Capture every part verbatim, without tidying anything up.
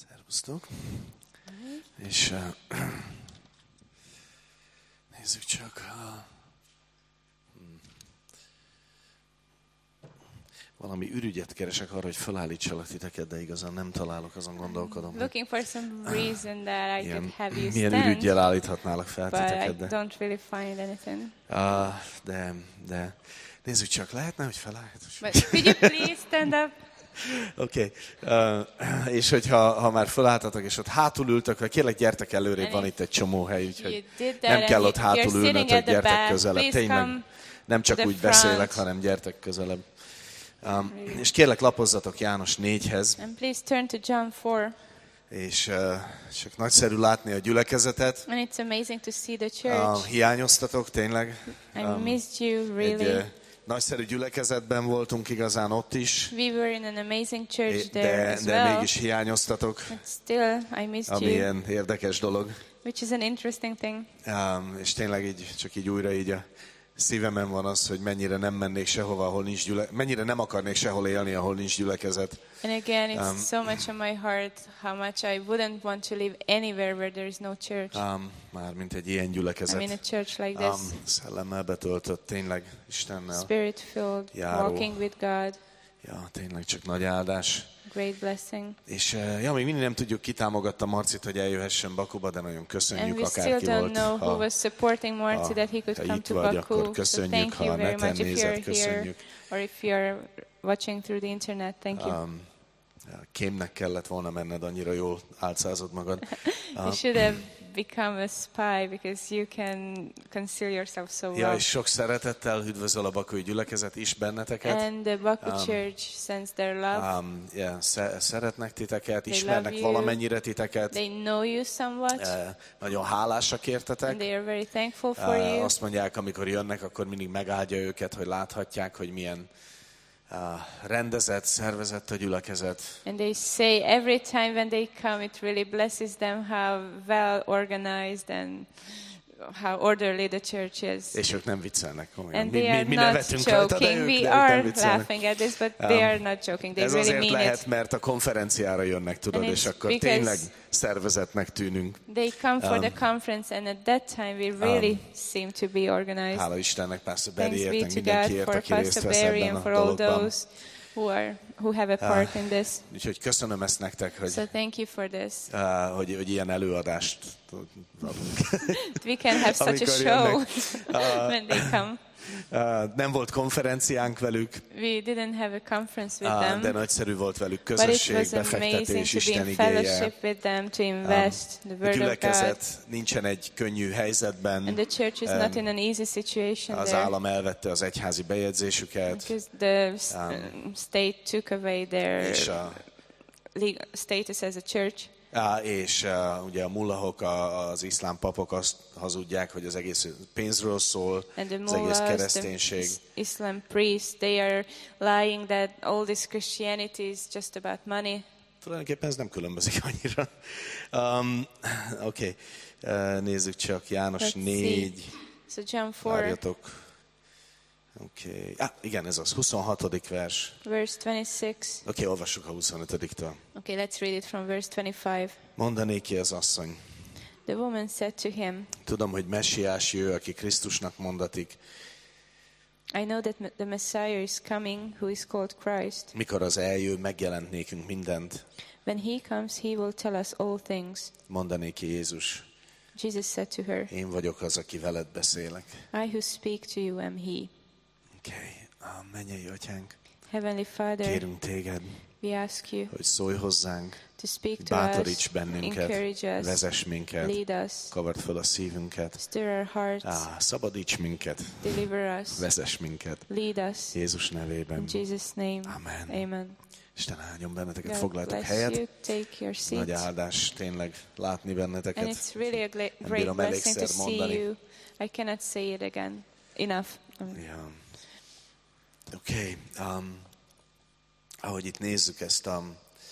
Szervusztok! És uh, nézzük csak. Uh, hmm. Valami ürügyet keresek arra, hogy felállítsalak titeket, de igazán nem találok, azon gondolkodom. Looking for some reason that I Ilyen, could have you milyen stand, ürüggyel állíthatnálak fel but I titeket, de, don't really find anything. uh, de, de nézzük csak, lehetne, hogy felállít? But could you please stand up? Oké, okay. uh, és hogyha ha már felálltatok, és ott hátul ültök, vagy kérlek, gyertek előrébb, van itt egy csomó hely, úgyhogy nem kell ott hátul ülnötök, gyertek közelebb. Tényleg, nem csak úgy beszélek, hanem gyertek közelebb. Um, és kérlek, lapozzatok János négyhez. And please turn to John four. És uh, csak nagyszerű látni a gyülekezetet. And it's amazing to see the church. Uh, hiányoztatok, tényleg. I Um, missed you really. Egy, uh, nagyszerű gyülekezetben voltunk igazán ott is. We were in an amazing church there De, as de well. mégis hiányoztatok, But still, I missed ami you, ilyen érdekes dolog. which is an interesting thing. Um, és tényleg így, csak így újra így a szívemen van az, hogy mennyire nem mennék sehova, ahol nincs gyüle... mennyire nem akarnék sehol élni, ahol nincs gyülekezet. And again, it's Um, so much on my heart how much I wouldn't want to live anywhere where there is no church. Um, már mint egy ilyen I gyülekezet. mean, a church like this, Um, szellemmel betöltött, tényleg Istennel. spirit-filled, járó. walking with God, Ja, tényleg csak nagy áldás. great blessing. És uh, ja, még mindig nem tudjuk, ki támogatta Marcit, hogy eljöhessen Bakuba, de nagyon And köszönjük, we still akárki don't volt. know who Ha, was supporting Marty ha- that he could ha come itt to vagy, Baku. akkor So köszönjük, thank ha you a very neten much if nézed, you're here köszönjük. or if you're watching through the internet. Thank you. Um, kémnek kellett volna menned, annyira jól álcázod magad. You should have become a spy because you can conceal yourself so Ja, well. és sok szeretettel üdvözöl a bakói gyülekezet is benneteket. And the Baku Um, Church sends their love. Um, yeah, sze- szeretnek titeket, They ismernek love you. valamennyire titeket. They know you somewhat, Uh, nagyon hálásak and értetek. they are very thankful for Uh, you. azt mondják, amikor jönnek, akkor mindig megáldja őket, hogy láthatják, hogy milyen uh, rendezett, szervezett a gyülekezet. And they say every time when they come, it really blesses them how well organized and how orderly the church is. És ők nem viccelnek komolyan. And Mi, they mi, are mi not nevetünk rajta, de joking. ők, de We ők nem are viccelnek. laughing at this, but they Um, are not joking. They Ez really azért mean lehet, it. mert a konferenciára jönnek, tudod, And és it's akkor because- tényleg szervezetnek tűnünk. They come for Um, the conference, and at that time we really seem to be organized. Hála Istennek, Pastor Thanks Barryért, be meg to mindenkiért, God for aki részt Pastor vesz Barry ebben and a for all dologban. those who are who have a part in this. Úgyhogy köszönöm ezt nektek, hogy, So thank you for this. uh, hogy, hogy ilyen előadást adunk. We can have such a Amikor show jönnek. when they come. Uh, nem volt konferenciánk velük, We didn't have a conference with uh, them, de nagyszerű volt velük but it közösség, was amazing befektetés, to be Isten in igéje. fellowship with them, to invest the A Word of God. gyülekezet nincsen egy könnyű helyzetben. And the church is Um, not in an easy situation Az there, állam elvette az egyházi bejegyzésüket, because the s- Um, state took away their és a, legal status as a church. Á, és uh, ugye a mullahok, a, az iszlám papok azt hazudják, hogy az egész pénzről szól, And the az egész mullahs, the kereszténység. is- Islam priests, they are lying that all this Christianity is just about money. Tulajdonképpen ez nem különbözik annyira. Um, Oké, okay. uh, nézzük csak János Let's see. négy. So John four, Várjatok. Oké. Okay. Ah, igen, ez az huszonhatodik vers. verse twenty-six. Oké, okay, olvassuk a huszonötödiktől. Okay, let's read it from verse twenty-five. Mondanéki az asszony. The woman said to him, Tudom, hogy Messiás jő, aki Krisztusnak mondatik. I know that m- the Messiah is coming, who is called Christ. Mikor az eljő, megjelent nékünk mindent. When he comes, he will tell us all things. Mondanéki Jézus. Jesus said to her, Én vagyok az, aki veled beszélek. I who speak to you am he. Oké, okay. Mennyei Atyánk, Heavenly Father, kérünk téged, we ask you hogy szólj hozzánk, to speak to bátoríts us, bennünket, encourage us, vezess minket, lead us, kavard fel a szívünket, stir our hearts, Á, szabadíts minket, deliver us, vezess minket, lead us. Jézus nevében. In Jesus' name, Amen. amen. Isten áldjon benneteket, God foglaltok bless helyet. you, take your Nagy seats. áldás tényleg látni benneteket. And it's really a gla- Nem great bírom blessing to elégszer see mondani. you. I cannot say it again enough. Um, Ja. Oké, okay. um, ahogy itt nézzük ezt a,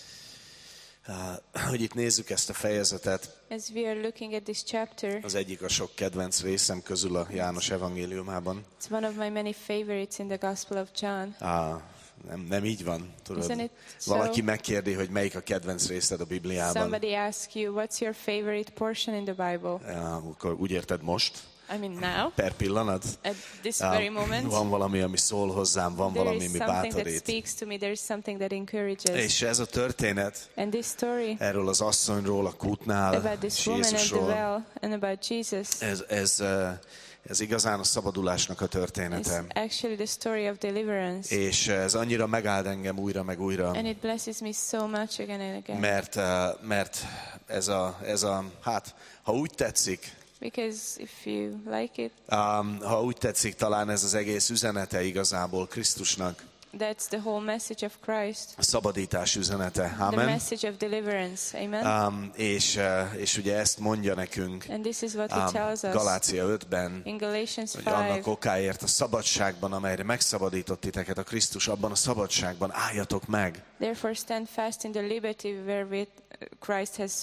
uh, ahogy itt nézzük ezt a fejezetet, As we are looking at this chapter, az egyik a sok kedvenc részem közül a János evangéliumában. it's one of my many favorites in the Gospel of John. Uh, Nem, nem így van, tudod. Valaki so? megkérdi, hogy melyik a kedvenc részed a Bibliában. Somebody asks you, what's your favorite portion in the Bible? Ja, akkor úgy érted most? I mean now. Per pillanat. At this very moment. Van valami, ami szól hozzám, van there valami, ami bátorít. There is something that speaks to me, there is something that encourages. És ez a történet, and this story, erről az asszonyról, a kútnál, about this woman at the well and about Jesus. Ez, ez, ez igazán a szabadulásnak a története. It's actually the story of deliverance. És ez annyira megáld engem újra meg újra. And it blesses me so much again and again. Mert, mert ez a, ez a, hát, ha úgy tetszik, because if you like it, um, ha úgy tetszik, talán ez az egész üzenete igazából Krisztusnak. That's the whole message of Christ. A szabadítás üzenete. Amen. The message of deliverance. Amen. Um, és, uh, és ugye ezt mondja nekünk And this is what he tells us. Galácia ötben, in Galatians hogy annak okáért a szabadságban, amelyre megszabadított titeket a Krisztus, abban a szabadságban álljatok meg. Therefore stand fast in the liberty wherewith Christ has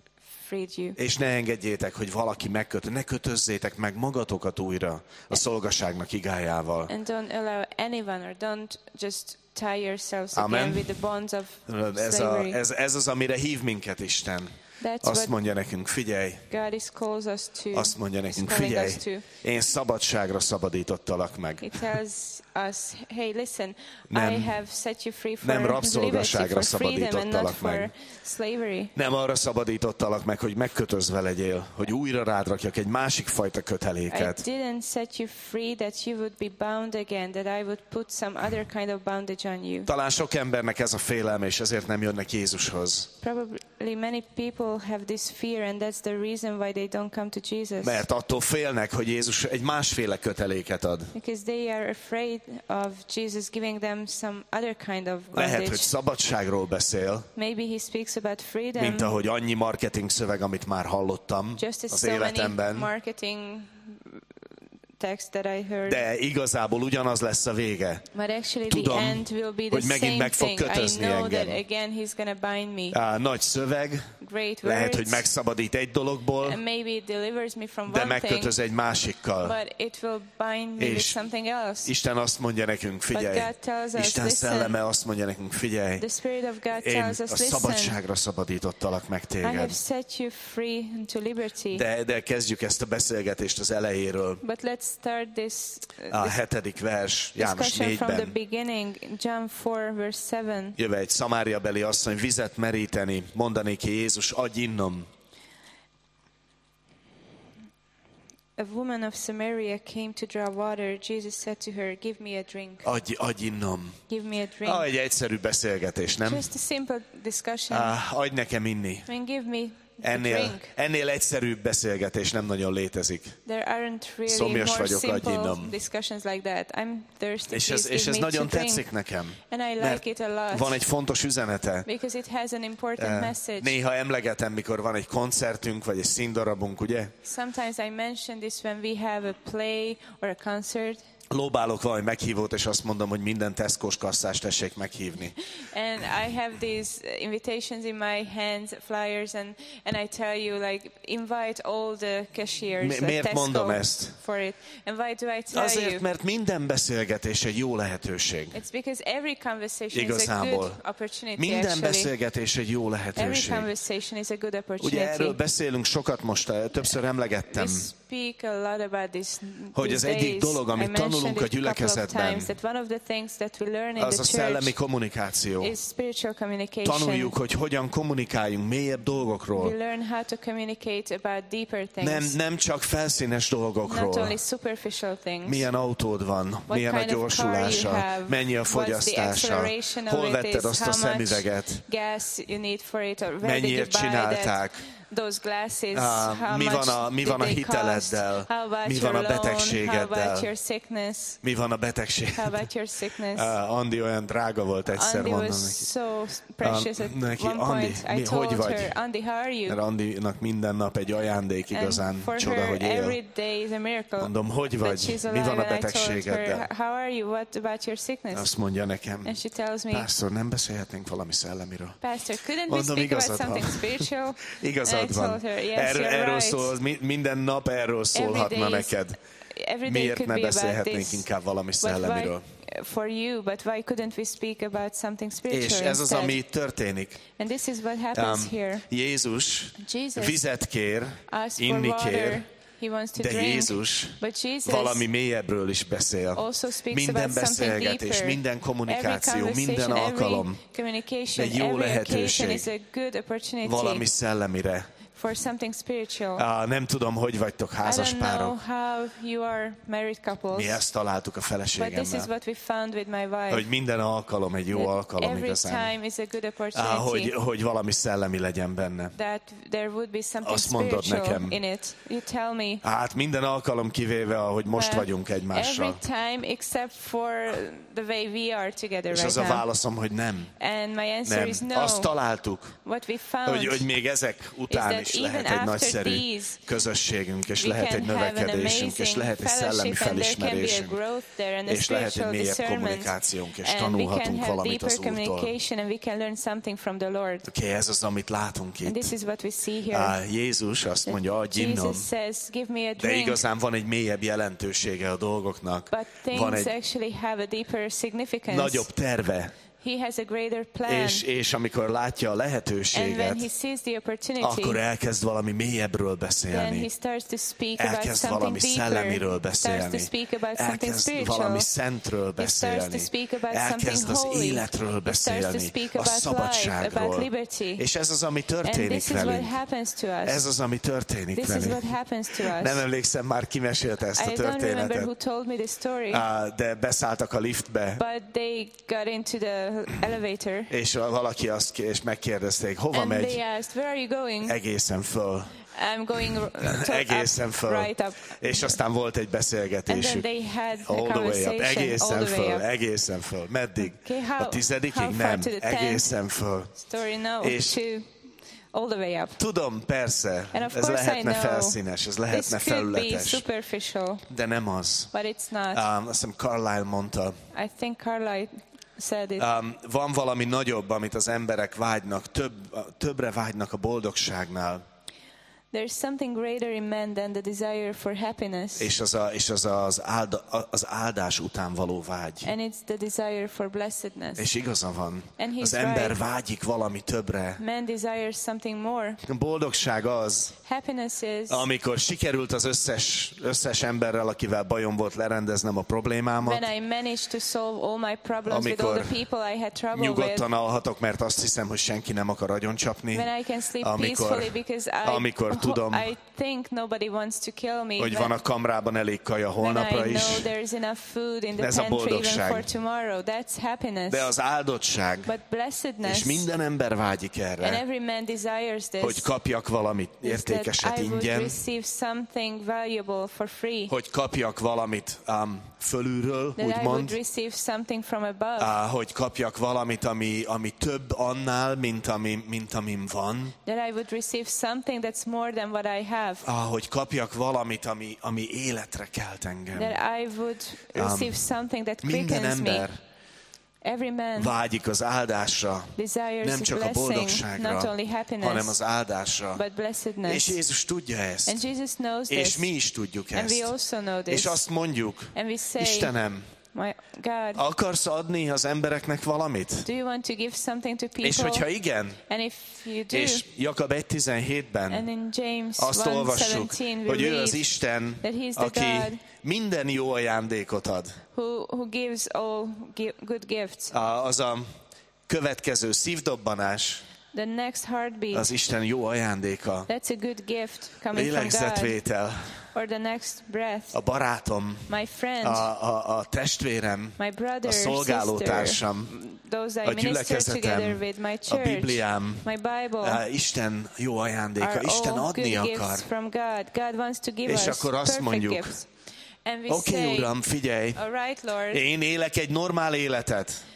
freed you. És ne engedjétek, hogy valaki megköt, ne kötözzétek meg magatokat újra a szolgaságnak igájával. And don't allow anyone or don't just tie yourselves Amen. again with the bonds of ez, a, ez, ez az, amire hív minket Isten. That's azt mondja nekünk, figyelj, God is calls us to. Azt mondja nekünk, figyelj, én szabadságra szabadítottalak meg. He tells us, hey, listen, nem, I have set you free for nem rabszolgaságra szabadítottalak meg. Slavery. Nem arra szabadítottalak meg, hogy megkötözve legyél, hogy újra rád rakjak egy másik fajta köteléket. I didn't set you free that you would be bound again, that I would put some other kind of bondage on you. Talán sok embernek ez a félelme, és ezért nem jönnek Jézushoz. Probably many people have this fear, and that's the reason why they don't come to Jesus. Mert attól félnek, hogy Jézus egy másféle köteléket ad. Because they are afraid of Jesus giving them some other kind of bondage. Lehet, hogy szabadságról beszél. Maybe he speaks about freedom. Mint ahogy annyi marketing szöveg, amit már hallottam Just as az so életemben. Many marketing text that I heard. De igazából ugyanaz lesz a vége. But actually Tudom, the end will be the hogy megint meg fog thing. kötözni I know engem. that again he's gonna bind me. Á, nagy szöveg, Great lehet, words, hogy megszabadít egy dologból, and maybe it delivers me from de one megkötöz thing, egy másikkal. but it will bind me with something else. Isten azt mondja nekünk, figyelj, us, Isten listen, szelleme azt mondja nekünk, figyelj, the Spirit of God én tells us, a szabadságra szabadítottalak meg I have téged. set you free into liberty. De, de kezdjük ezt a beszélgetést az elejéről. But let's start this, uh, A this hetedik vers, János discussion from the négyben. beginning, John four, verse seven. Jöve egy szamáriabeli asszony vizet meríteni, mondani ki Jézus, adj innom. A woman of Samaria came to draw water. Jesus said to her, give me a drink. Adj, adj innom. Give me a drink. Ah, egy egyszerű beszélgetés, nem? Just a simple discussion. Ah, adj nekem inni. I mean, give me Ennél, ennél egyszerűbb beszélgetés nem nagyon létezik. There aren't really Szomjas more vagyok, adj simple innom. discussions like that. I'm thirsty, És ez, please és give ez me nagyon to drink. tetszik nekem. And I like Mert it a lot. van egy fontos üzenete. Because it has an important Uh, message. Néha emlegetem, mikor van egy koncertünk, vagy egy színdarabunk, ugye? Sometimes I mention this when we have a play or a concert. Lóbálok valami meghívót, és azt mondom, hogy minden Tesco-s kasszást tessék meghívni. And I have these invitations in my hands, flyers, and, and I tell you, like, invite all the cashiers Mi, at miért Tesco mondom ezt? for it. And why do I tell Azért, you? mert minden beszélgetés egy jó lehetőség. It's because every conversation Igazából. is a good opportunity, Minden actually. beszélgetés egy jó Every lehetőség. conversation is a good opportunity. Ugye erről beszélünk sokat most, többször emlegettem, We speak a lot about this, hogy az these egyik days. dolog, amit I mentioned tanulunk a it a couple of gyülekezetben, times, that one of the things that we learn in az the a szellemi church kommunikáció. is spiritual communication. Tanuljuk, hogy hogyan kommunikáljunk mélyebb We dolgokról. learn how to communicate about deeper things. Nem, nem csak felszínes Not dolgokról. only superficial things. Milyen autód van, What milyen a kind of car gyorsulása, you have, mennyi a what's the fogyasztása, acceleration of hol it vetted is, azt a how much szemüveget, gas you need for it, or where did you mennyiért buy csinálták, that, those glasses, Ah, how mi much van a, mi did van a they hiteleddel, cost, how about mi your van a loan, how about betegségeddel, your sickness, mi van a betegség. how about your sickness. Uh, Andi olyan drága volt egyszer, Andy mondom was neki. so precious Ah, at neki, one Andi, point. I mi, told hogy vagy? her, Andy, how are you? Mert Andinak minden nap egy ajándék, igazán And for csoda, her, hogy él. every day is a miracle. Mondom, hogy that vagy? she's Mi alive. van a And I told her, betegségeddel? how are you? What about your sickness? Azt mondja nekem, And she tells me, Pásztor, nem beszélhetnénk valami szellemiről? Pastor, couldn't Mondom, we speak about igazad something van. spiritual? Igazad And I van. told her, yes, Erről, you're erről right. szól, mi- minden nap erről szólhatna Every day is- neked. Every day Miért could ne be about beszélhetnénk this. inkább valami But why, szellemiről? for you, but why couldn't we speak about something spiritual És ez az, instead? ami történik. And this is what happens Um, here. Jézus Jesus vizet kér, asks for inni water. kér, He wants to de drink, Jézus but Jesus valami mélyebbről is beszél. also speaks Minden about something beszélgetés, deeper. minden kommunikáció, Every minden conversation, alkalom every communication, egy jó every occasion lehetőség is a good opportunity valami szellemire. for something spiritual. Ah, nem tudom, hogy vagytok I házas don't know párok. how you are married couples, Mi ezt találtuk a but this is feleségemmel. what we found with my wife. Hogy minden alkalom egy jó That alkalom every igazán. time is a good Ah, opportunity. hogy, hogy valami szellemi legyen benne. That there would be something Azt mondod spiritual nekem. in it. You tell me. Hát minden alkalom kivéve, ahogy most Well, vagyunk Every egymással. time except for the way we are together És right az a now. válaszom, hogy nem. And my answer Nem. is no. Azt találtuk, What we found hogy, hogy még ezek után that is even lehet egy after nagyszerű these, közösségünk, és we lehet can egy have an növekedésünk, és amazing lehet egy szellemi fellowship, and there can be a felismerésünk, growth there and a és lehet egy spiritual mélyebb discernment, kommunikációnk, és and we can tanulhatunk have valamit deeper az Úrtól. communication, and we can learn something from the Lord. Oké, ez az, amit látunk And itt. this is what we see here. Á, Jézus azt mondja, adj innom, Jesus says, give me a de drink. igazán van egy mélyebb jelentősége a dolgoknak. But Van things egy actually have a deeper significance. nagyobb terve, He has a greater plan. és, és amikor látja a And when lehetőséget, he sees the opportunity, akkor elkezd valami mélyebbről then he beszélni. starts to speak about Elkezd something valami deeper. szellemiről He starts to beszélni. speak about something Elkezd spiritual. valami szentről He starts to beszélni. speak about Elkezd something az holy. életről He starts to beszélni, speak a about life, about szabadságról. liberty. És ez az, ami And történik this is what velünk. happens to us. Ez az, ami történik This is what velünk. happens to us. Nem emlékszem már, ki mesélte ezt a I don't remember who történetet. told me the story, Á, de beszálltak a liftbe, but they got into the elevator és valaki azt ké- és megkérdezték, hova and they megy? asked, where are you going? Egészen föl. I'm going r- to Egészen up, föl. right up. És aztán volt egy And then beszélgetésük. they had a All the way up, conversation all egészen the way föl, up. egészen föl. Meddig? Okay, how- A tizedikig? how far Nem, to the tenth? egészen föl. Story no, És- to all the way up. Tudom, persze, And of ez course I lehetne know felszínes, ez this lehetne could be felületes, superficial, de nem az. but it's not. Um, azt hiszem Carlyle mondta, I think Carlyle said it. um, van valami nagyobb, amit az emberek vágynak, több, többre vágynak a boldogságnál, There's something greater in man than the desire for happiness, és az a, és az, az, álda, az áldás után való vágy. and it's the desire for blessedness. És igaza van, And he's az ember right. vágyik valami többre. Man desires something more. A boldogság az, Happiness is amikor sikerült az összes, összes emberrel, akivel bajom volt, lerendeznem a problémámat, when I managed to solve all my problems with all amikor the people I had trouble with. nyugodtan alhatok, mert azt hiszem, hogy senki nem akar agyoncsapni, When I can sleep amikor, peacefully because I, amikor tudom, I think nobody wants to kill me. hogy when, van a kamrában elég kaja when holnapra I is, know there's enough food in the Ez a pantry even boldogság. for tomorrow. That's happiness. de az áldottság, But blessedness, és minden ember vágyik and erre, every man desires this, hogy kapjak valamit is értékeset that I would ingyen, receive something valuable for free. hogy kapjak valamit um, fölülről, That I would úgymond, receive something from above. uh, hogy kapjak valamit, ami, ami több annál, mint, ami, mint amim van, That I would receive something that's more than what I have. uh, hogy kapjak valamit, ami, ami életre kelt engem. That I would receive something that Minden quickens me. ember Every man vágyik az áldásra, desires nem csak a blessing, boldogságra, not only happiness, hanem az áldásra. but blessedness. És Jézus tudja ezt. And Jesus knows És this. mi is tudjuk And we ezt. also know this. És azt mondjuk, And we say, Istenem, my God, akarsz adni az embereknek valamit? do you want to give something to people? És hogyha igen, And if you do, és Jakab egy tizenhétben and in James azt one olvassuk, seventeen we hogy ő read az Isten, that he's the aki God minden jó ajándékot ad. who, who gives all gi- good gifts. A- Az a következő szívdobbanás, The next heartbeat, az Isten jó ajándéka. that's a good gift coming from God. Lélegzetvétel, Or the next breath, a barátom, my friend, a, a, a testvérem, my brother, a szolgálótársam, sister, those I a minister together gyülekezetem, with, my a church, Bibliám, my Bible, a Isten jó ajándéka. are Isten all adni good akar. gifts from God. God wants to give És us akkor azt perfect mondjuk, gifts. And we Oké, say, Uram, figyelj, all right, Lord, én élek egy normál életet.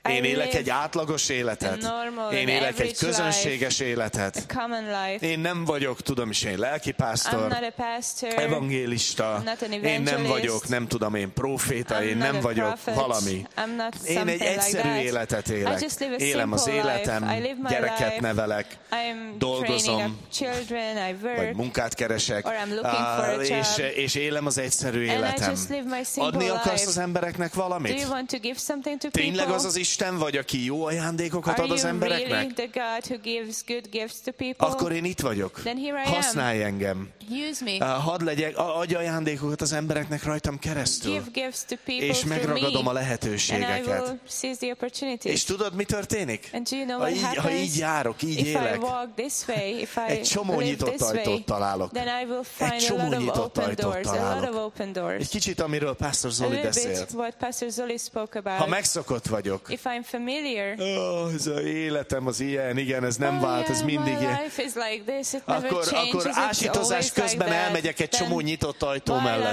Én élek egy átlagos életet. Én élek egy közönséges életet. Én nem vagyok, tudom is én, lelkipásztor, evangélista. Én nem vagyok, nem tudom én, próféta, én nem vagyok valami. Én egy egyszerű életet élek. Élem az életem, gyereket nevelek, dolgozom, vagy munkát keresek, és, és élem az egyszerű életem. Adni akarsz az embereknek valamit? Tényleg az az Isten vagy, aki jó ajándékokat ad az embereknek? Akkor én itt vagyok. Használj engem. Hadd legyek, adj ajándékokat az embereknek rajtam keresztül. És megragadom a lehetőségeket. És tudod, mi történik? Ha így, ha így járok, így élek, egy csomó nyitott ajtót találok. Egy csomó nyitott ajtót találok. Egy kicsit, amiről Pastor Zoli beszélt. Ha megszokott vagyok, oh, ez az életem az ilyen, igen, ez nem vált, ez mindig ilyen. Akkor, akkor ásítozás közben elmegyek egy csomó nyitott ajtó mellett.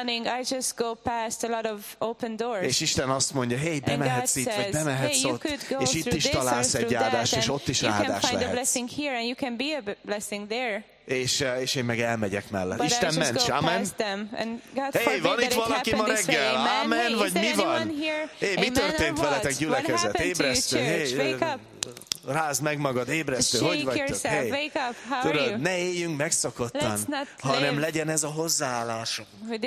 És Isten azt mondja, hey, bemehetsz itt, vagy bemehetsz ott, és itt is találsz egy áldást, és ott is áldás lehetsz. És, és én meg elmegyek mellett. Isten ments, amen. Hey, van itt valaki ma reggel? Amen, vagy mi van? Hey, mi történt veletek, gyülekezet? Ébresztő, hey, rázd meg magad, ébresztő, hogy vagytok? Hey, tudod, ne éljünk megszokottan, hanem legyen ez a hozzáállásunk.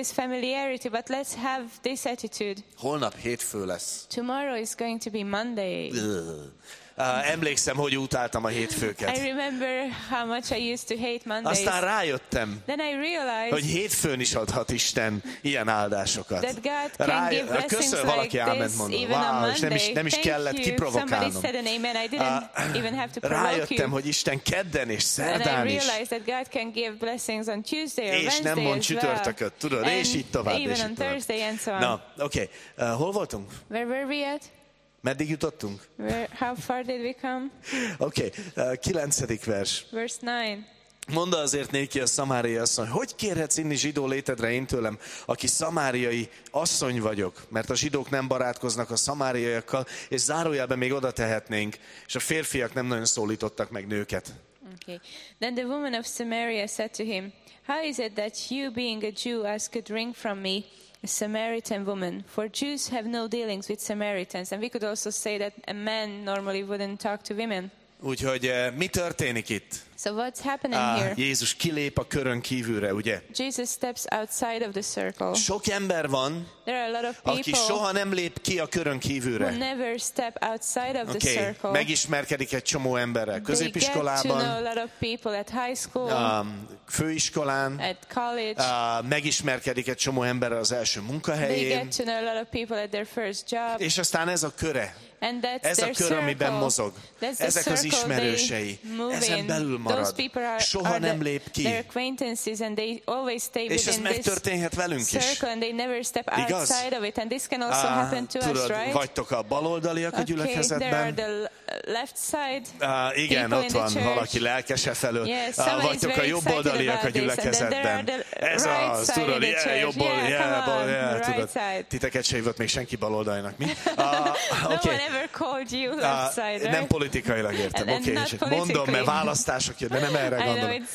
Holnap hétfő lesz. Tomorrow is going to be Monday. Uh, emlékszem, hogy utáltam a hétfőket. I remember how much I used to hate Mondays. Aztán rájöttem, Then I realized hogy hétfőn is adhat Isten ilyen áldásokat. That God can Rá, give blessings köszön, valaki like áment mondom. Wow, és nem is, nem is kellett kiprovokálnom. Uh, rájöttem, hogy Isten kedden és szerdán is. És nem mond csütörtököt, tudod, és így tovább. És így tovább. Na, oké. Okay. Uh, hol voltunk? Where were we at? Meddig jutottunk? Where, how far did we come? Oké, okay. uh, kilencedik vers. Verse nine. Mondta azért néki a szamáriai asszony, hogy kérhetsz inni zsidó létedre én tőlem, aki szamáriai asszony vagyok, mert a zsidók nem barátkoznak a szamáriaiakkal, és zárójelben még oda tehetnénk, és a férfiak nem nagyon szólítottak meg nőket. Okay. Then the woman of Samaria said to him, how is it that you, being a Jew, ask a drink from me, a Samaritan woman? For Jews have no dealings with Samaritans. And we could also say that a man normally wouldn't talk to women. Úgyhogy mi történik itt? So what's happening ah, here? Jézus kilép a körön kívülre, ugye? Jesus steps outside of the circle. Sok ember van, There are a lot of people aki soha nem lép ki a körön kívülre. Who never step outside of okay. the circle. Megismerkedik egy csomó emberrel középiskolában, They get to know a lot of people at high school, um, főiskolán, at college, uh, megismerkedik egy csomó emberrel az első munkahelyén. They get to know a lot of people at their first job. És aztán ez a köre. Ez a kör, amiben mozog. Ezek az ismerősei. Ezen belül marad. Soha nem lép ki. És ez megtörténhet velünk is. Igaz? Ah, tudod, vagytok a baloldaliak a gyülekezetben. Ah, igen, ott van valaki lelkese felől. Ah, vagytok a jobboldaliak a gyülekezetben. Ez az, tudod, yeah, jobboldali, yeah, bal, yeah, tudod. Titeket se hívott még senki baloldalinak, mi? Ah, okay. Uh, nem politikailag értem, oké, okay, mondom, mert választások jönnek, de nem erre gondolom.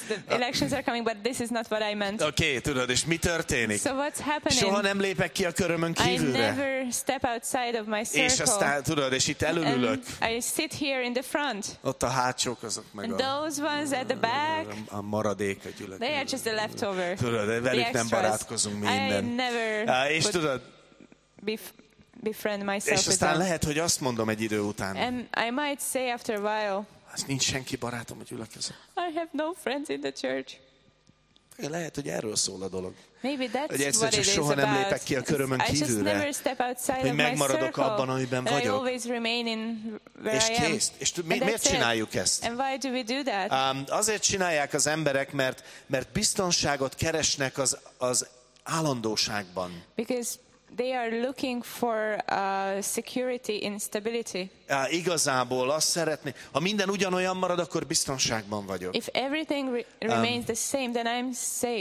Oké, okay, tudod, és mi történik? So soha nem lépek ki a körömön kívülre. És aztán, tudod, és itt elülülök. Ott a hátsók azok meg a, a, a maradék a gyülekezet. Tudod, velük nem barátkozunk mi innen. Uh, és tudod, befriend myself és aztán lehet, hogy azt mondom egy idő után. And I might say after a while, az nincs senki barátom a gyülekezet. I have no friends in the church. Lehet, hogy erről szól a dolog. Maybe that's hogy egyszer csak soha nem lépek ki a körömön kívülre, hogy megmaradok abban, amiben vagyok. És kész. És mi, miért csináljuk ezt? And why do we do that? Um, azért csinálják az emberek, mert, mert biztonságot keresnek az, az állandóságban. Because they are looking for uh, security in stability. Uh, igazából azt szeretné, ha minden ugyanolyan marad, akkor biztonságban vagyok. If everything re- remains um, the same, then I'm safe.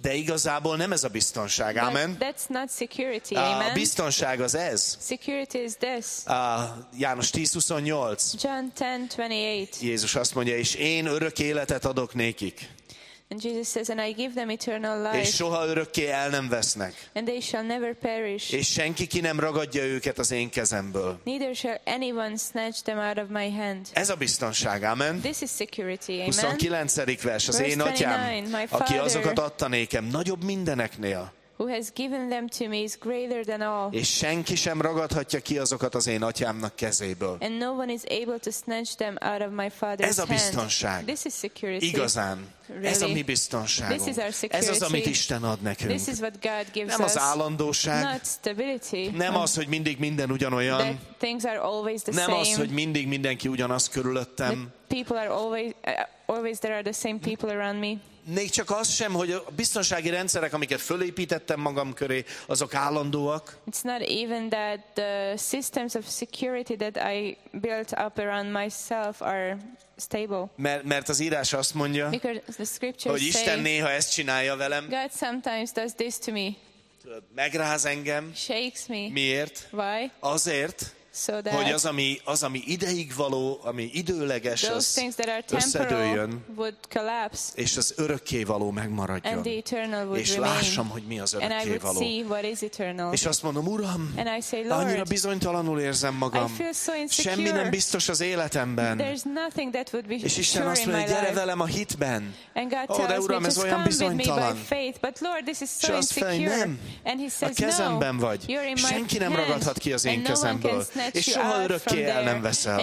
De igazából nem ez a biztonság. Amen. That's not security. A biztonság az ez. Security is this. A János tíz huszonnyolc. John ten twenty-eight. Jézus azt mondja, és én örök életet adok nékik. And Jesus says, and I give them eternal life. És soha örökké el nem vesznek. And they shall never perish. És senki ki nem ragadja őket az én kezemből. Neither shall anyone snatch them out of my hand. Ez a biztonság, amen. This is security, amen. huszonkilencedik vers, az én atyám, aki azokat adta nékem, nagyobb mindeneknél. Who has given them to me is greater than all. És senki sem ragadhatja ki azokat az én atyámnak kezéből. And no one is able to snatch them out of my father's hand. Ez a biztonság. This is security. Igazán. Really. Ez a mi biztonságunk. This is our security. Ez az, amit Isten ad nekünk. This is what God gives nem az us. állandóság. Not stability. Nem az, hogy mindig minden ugyanolyan. That things are always the nem same. az, hogy mindig mindenki ugyanaz körülöttem. The people are always, uh, always there are the same people around me. Még csak az sem, hogy a biztonsági rendszerek, amiket fölépítettem magam köré, azok állandóak. It's not even that the systems of security that I built up around myself are stable. Mert, mert az írás azt mondja, because the scriptures hogy Isten say, néha ezt csinálja velem. God sometimes does this to me. Megráz engem. Shakes me. Miért? Why? Azért, so that hogy az ami, az, ami ideig való, ami időleges, those az összedőljön, és az örökkévaló megmaradjon. És lássam, hogy mi az örökkévaló. És azt mondom, Uram, say, annyira bizonytalanul érzem magam. So semmi nem biztos az életemben. És Isten sure azt mondja, gyere velem a hitben. Ó, oh, de Uram, ez olyan bizonytalan. Faith, but Lord, this is so és azt mondja, nem, says, a kezemben vagy. Senki nem ragadhat ki az én kezemből. És soha örökké el nem veszel.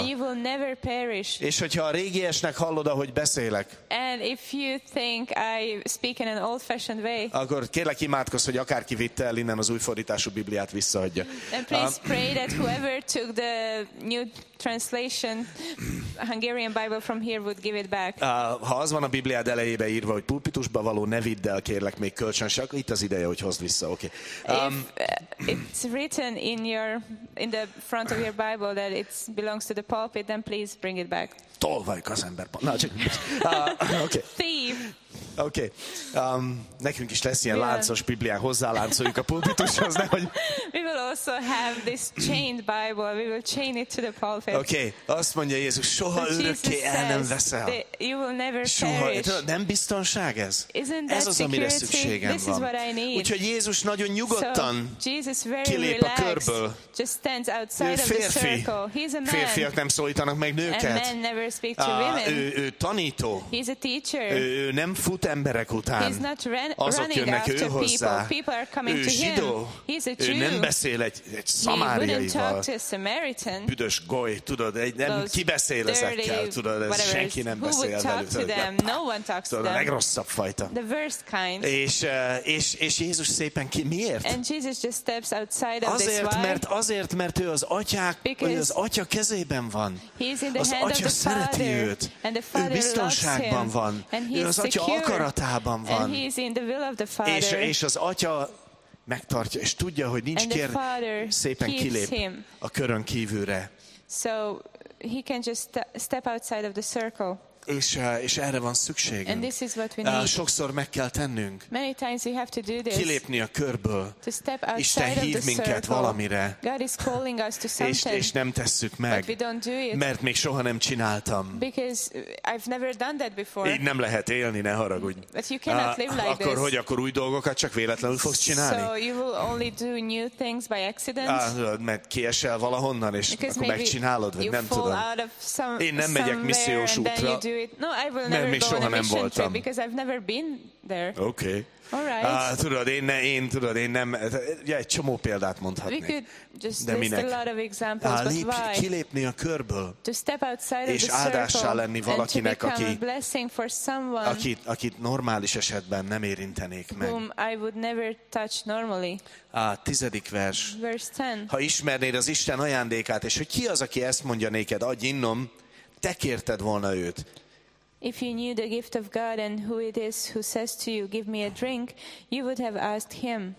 És hogyha a régiesnek hallod, ahogy beszélek, and if you think I speak in an old-fashioned way, akkor kérlek imádkozz, hogy akárki vitte el innen az új fordítású Bibliát visszaadja. And please um, pray that whoever took the new translation, Hungarian Bible from here would give it back. Uh, ha az van a Bibliád elejébe írva, hogy pulpitusba való, ne vidd el, kérlek, még kölcsönse, akkor itt az ideje, hogy hozd vissza, oké. Okay. Um, If uh, it's written in your in the front of your Bible that it belongs to the pulpit, then please bring it back. Tolvajk az ember. Na, csak... Uh, okay. Thief. Oké. Okay. Um, nekünk is lesz ilyen yeah. láncos Biblián, hozzáláncoljuk a pulpitushoz, nehogy... We will also have this chained Bible. We will chain it to the pulpit. Oké. Okay. Azt mondja Jézus, soha so örökké el nem veszel. You will never soha. perish. Nem biztonság ez? Isn't ez az, amire szükségem This van. Is what I need. Úgyhogy Jézus nagyon nyugodtan so, Jesus very kilép a körből. Just stands outside of the circle. He's a man. Férfiak nem szólítanak meg nőket. And men never speak to women. Ő, ő tanító. He's a teacher. Ő, ő nem fut emberek után. He's not ran, azok jönnek ő hozzá. People are coming ő to zsidó. He's a ő nem beszél egy, egy szamáriaival. Büdös goly, tudod, egy, nem kibeszél ezekkel, tudod, ez senki nem beszél velük. No one talks to them. A legrosszabb fajta. The worst kind. És, és, és Jézus szépen ki, miért? And Jesus just steps outside of azért, this mert, azért, mert ő az atyák, vagy az atya kezében van. Az atya szereti őt. Ő biztonságban van. Ő az atya akaratában van. És, és az atya megtartja, és tudja, hogy nincs kér, szépen kilép a körön kívülre. So he can just step outside of the circle. És, és erre van szükségünk. And this is what we need. Sokszor meg kell tennünk. Many times we have to do this. Kilépni a körből. To step outside Isten hív of the minket circle. valamire. God is calling us to something. És, és nem tesszük meg. But we don't do it. Mert még soha nem csináltam. Because I've never done that before. Így nem lehet élni, ne haragudj. But you cannot live like akkor this. hogy akkor új dolgokat csak véletlenül fogsz csinálni? So you will only do new things by accident. Ah, mert kiesel valahonnan, és Because akkor megcsinálod, vagy nem tudom. Some, Én nem megyek missziós útra. No, I will Mert még soha nem voltam. Because I've never been there. Oké. Okay. Right. Ah, tudod, én, ne, én, tudod, én nem... Ja, egy csomó példát mondhatnék. De minek? Ah, lép, kilépni a körből. És áldássá lenni valakinek, aki, akit, akit normális esetben nem érintenék meg. I would never touch normally. Ah, tizedik vers. Ha ismernéd az Isten ajándékát, és hogy ki az, aki ezt mondja néked, adj innom, te kérted volna őt. If you knew the gift of God and who it is who says to you, give me a drink, you would have asked him.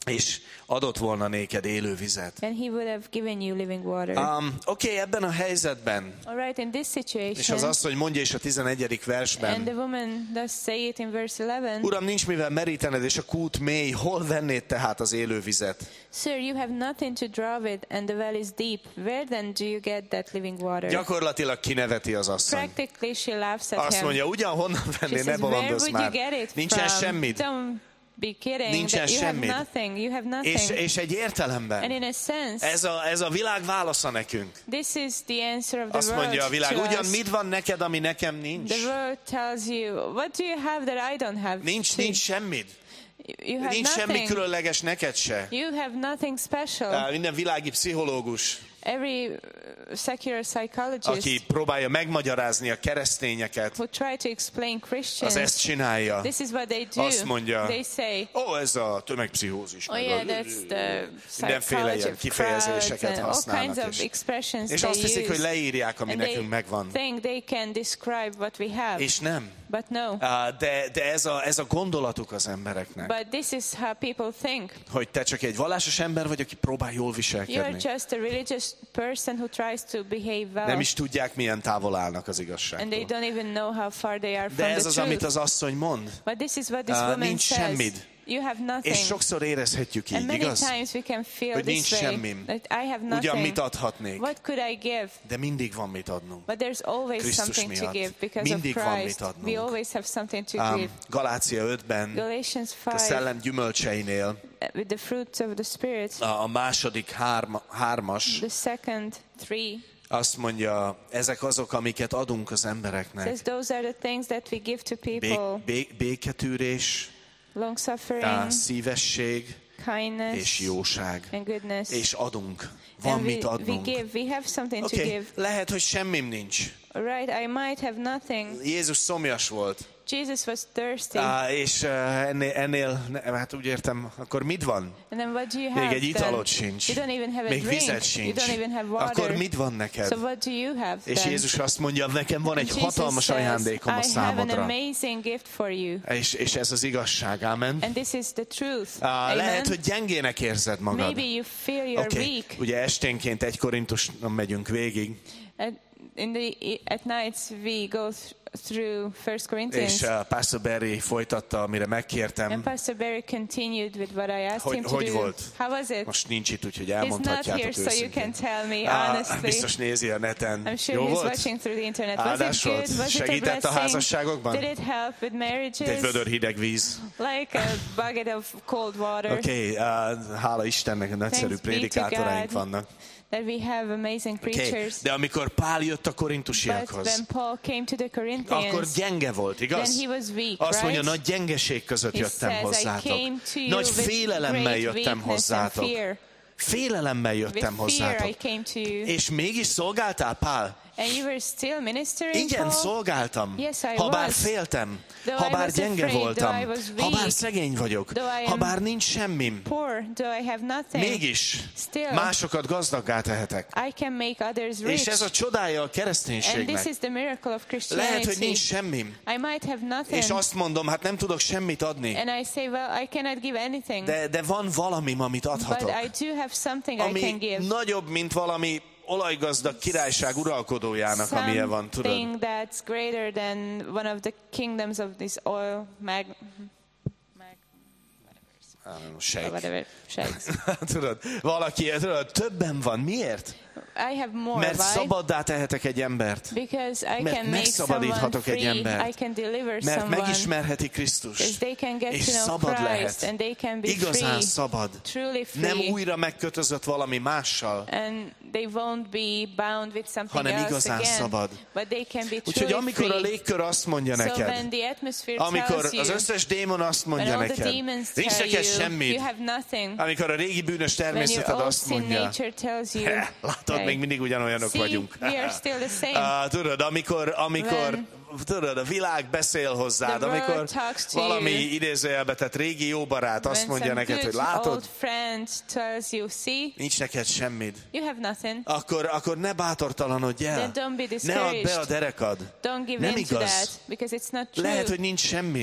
és adott volna néked élő vizet. And he would have given you living water. Um, Oké, okay, ebben a helyzetben. All right, in this situation. És az asszony mondja is a tizenegyedik versben. And the woman does say it in verse eleven. Uram, nincs mivel merítened, és a kút mély. Hol vennéd tehát az élő vizet? Sir, you have nothing to draw with, and the well is deep. Where then do you get that living water? Gyakorlatilag kineveti az asszony. Practically she laughs at him. Azt mondja, ugyan honnan venné, ne bolondozz már. Nincsen semmit. Be kidding, nincsen you semmit. Have nothing. You have nothing. És, és egy értelemben And in a sense, ez, a, ez a világ válasza nekünk. This is the answer of the Azt mondja a világ, world ugyan mit van neked, ami nekem nincs? The world tells you, what do you have that I don't have? Nincs, nincs semmit. You have nincs nothing. semmi különleges neked se. You have nothing special. Uh, minden világi pszichológus, Every secular psychologist, aki próbálja megmagyarázni a keresztényeket, who try to explain Christians, az ezt csinálja. This is what they do. Azt mondja, they say, ó, oh, ez a tömegpszichózis. Oh yeah, that's the mindenféle ilyen kifejezéseket használnak. All kinds of expressions és azt hiszik, hogy leírják, ami nekünk megvan. Think they can describe what we have. És nem. But no. Uh, de de ez, a, ez a gondolatuk az embereknek. But this is how people think. Hogy te csak egy vallásos ember vagy, aki próbál jól viselkedni. You're just a religious person who tries to behave well. Nem is tudják, milyen távol állnak az igazságtól. And they don't even know how far they are de from ez the az, truth. amit az asszony mond. But this is what this uh, woman nincs says. semmid. You have nothing. És sokszor érezhetjük így, And many igaz? times we can feel hogy nincs this way, semmim. that I have nothing. Ugyan mit adhatnék? What could I give? De mindig van mit adnunk. But there's always Krisztus something miatt. to give because mindig of van Christ. mit adnunk. We always have something to um, give. Galácia ötben Galatians a five, szellem gyümölcseinél with the fruits of the Spirit, a, a második hárma, hármas the second three, azt mondja, ezek azok, amiket adunk az embereknek. says those are the things that we give to people. Bé, bé, béketűrés, long suffering, uh, szívesség, kindness, és jóság. and goodness. És adunk. Van and mit we, adnunk. We, give. We have something okay. to give. Lehet, hogy semmim nincs. Right, I might have nothing. Jézus szomjas volt. Jesus was thirsty. Uh, és uh, ennél, ennél, hát úgy értem, akkor mit van? And then what do you have? Még egy italod then? sincs. You don't even have a Még drink. vizet sincs. You don't even have water. Akkor mit van neked? So what do you have és then? Jézus azt mondja, nekem van egy Jesus hatalmas says, ajándékom a I have an számodra. amazing gift for you. És, és ez az igazság, amen. And this is the truth. Uh, Amen. lehet, hogy gyengének érzed magad. Maybe you feel you're okay. weak. Ugye esténként egy Korintuson megyünk végig. At, in the, at nights we go th- through First Corinthians. És uh, Pastor Barry folytatta, amire megkértem. And Pastor Barry continued with what I asked hogy, him to hogy do. volt? How was it? Most nincs itt, úgyhogy He's not elmondhatjátok here, so you can őszintén. tell me Ah, honestly. biztos nézi a neten. I'm sure Jó he's volt? watching through the internet. Was Áldás it good? volt? Was it a Segített a blessing? házasságokban? Did it help with marriages? Egy vödör hideg víz. Like a bucket of cold water. Oké, okay, uh, hála Istennek, nagyszerű Thanks be prédikátoraink to God. vannak. That we have amazing preachers. Okay. De amikor Pál jött a But korintusiakhoz, when Paul came to the Corinthians, akkor gyenge volt, igaz? then he was weak, Azt mondja, right? nagy gyengeség között He jöttem says, I hozzátok. came to you Nagy with félelemmel great jöttem weakness and hozzátok. fear. Félelemmel jöttem With fear hozzátok. I came to you. És mégis szolgáltál, Pál? And you were still ministering, Igen, Paul? szolgáltam. Yes, I Habár was. féltem, Though I habár was gyenge afraid, voltam, though I was weak, habár szegény vagyok, though I am habár nincs semmim, poor, though I have nothing, mégis still másokat gazdaggá tehetek. I can make others rich. És ez a csodája a And kereszténységnek. this is the miracle of Lehet, hogy Christianity. nincs semmim. I might have nothing. És azt mondom, hát nem tudok semmit adni. And I say, well, I cannot give anything. De, de van valamim, amit But adhatok. I do have something I can Ami give. nagyobb, mint valami olajgazdag királyság uralkodójának, amilyen van, tudod. Something that's greater than one of the kingdoms of this oil mag... mag Shake. whatever, shakes. Tudod, valaki, tudod, többen van. Miért? I have more, Mert why? szabaddá tehetek egy embert. Because I Mert can make someone megszabadíthatok egy free, embert. I can deliver Mert someone, megismerheti Krisztust. because they can get És to know szabad Christ, lehet. and they can be Igazán free, szabad. truly free, Nem újra megkötözött valami mással. and they won't be bound with something hanem else igazán again, szabad. but they can be Úgyhogy truly amikor a free. légkör azt mondja So neked, when the atmosphere amikor tells you, az összes démon azt when mondja all the neked, demons nincs tell neked you, semmit, you have nothing, amikor a régi bűnös when your természeted old azt sin mondja, nature tells you, látod, hey, még mindig ugyanolyanok see, vagyunk. we are still the same. Uh, tudod, amikor, amikor When tudod, a világ beszél hozzád, the world amikor talks to valami you, idézőjelbe tett régi jó barát azt when mondja some neked, good hogy látod, old friend tells you, see, nincs neked semmit, you have nothing, akkor, akkor ne bátortalanodj el. then don't be Ne add be a discouraged. derekad. Don't give Nem in to igaz. that, because it's not true. Lehet, hogy nincs semmim,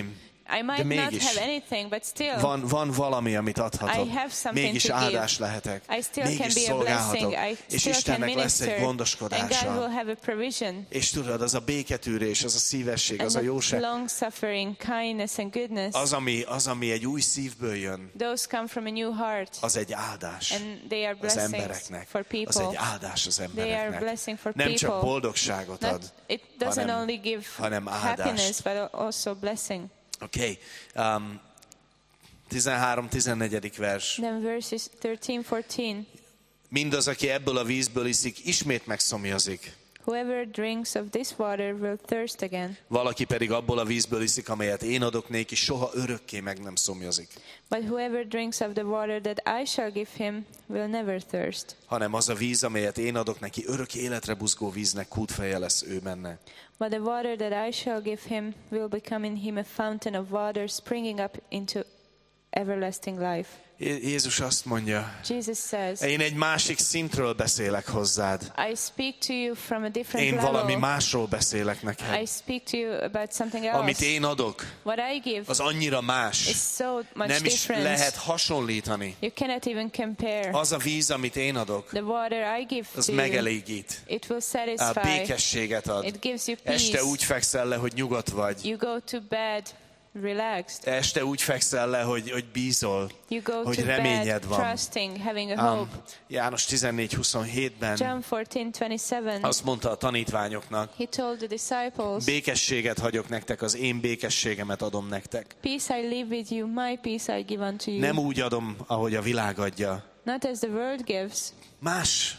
I might mégis, not have anything, but still, van, van valami, amit adhatok. I have something Mégis to áldás give. lehetek. I still Mégis can be a szolgálhatok. blessing. I És still Istennek can lesz egy minister. And God gondoskodása. will have a provision. És tudod, az a béketűrés, az a szívesség, az a And jóság, long suffering, kindness and goodness. az ami, az, ami egy új szívből jön, Those come from a new heart. az egy áldás And they are az blessings embereknek. for Az people. egy áldás az They are embereknek. blessing for Nem csak people. boldogságot ad, Not, it doesn't hanem, only give hanem happiness, áldást. but also blessing. Oké. Okay. Um, tizenhárom tizennegyedik vers. Then verses thirteen, fourteen. Mindaz, aki ebből a vízből iszik, ismét megszomjazik. Whoever drinks of this water will thirst again. Valaki pedig abból a vízből iszik, amelyet én adok néki, soha örökké meg nem szomjazik. But whoever drinks of the water that I shall give him will never thirst. Hanem az a víz, amelyet én adok neki, örök életre buzgó víznek, kútfeje lesz ő benne. But the water that I shall give him will become in him a fountain of water springing up into everlasting life. Jézus azt mondja, Jesus says, én egy másik szintről beszélek hozzád. I speak to you from a different Én level. valami másról beszélek I neked. speak to you about something else. Amit én adok, What I give az annyira más. is so much Nem is different. lehet hasonlítani. You cannot even compare. Az a víz, amit én adok, The water I give az to you, megelégít. it will A satisfy. békességet ad. It gives you peace. Este úgy fekszel le, hogy nyugodt vagy. You go to bed relaxed. Este úgy fekszel le, hogy, hogy bízol, You go hogy to reményed bed van. trusting, having a hope. Um, János tizennégy huszonhétben John fourteen twenty-seven. azt mondta a tanítványoknak, He told the disciples, békességet hagyok nektek, az én békességemet adom nektek. peace I live with you, my peace I give unto you. Nem úgy adom, ahogy a világ adja. Not as the world gives. Más.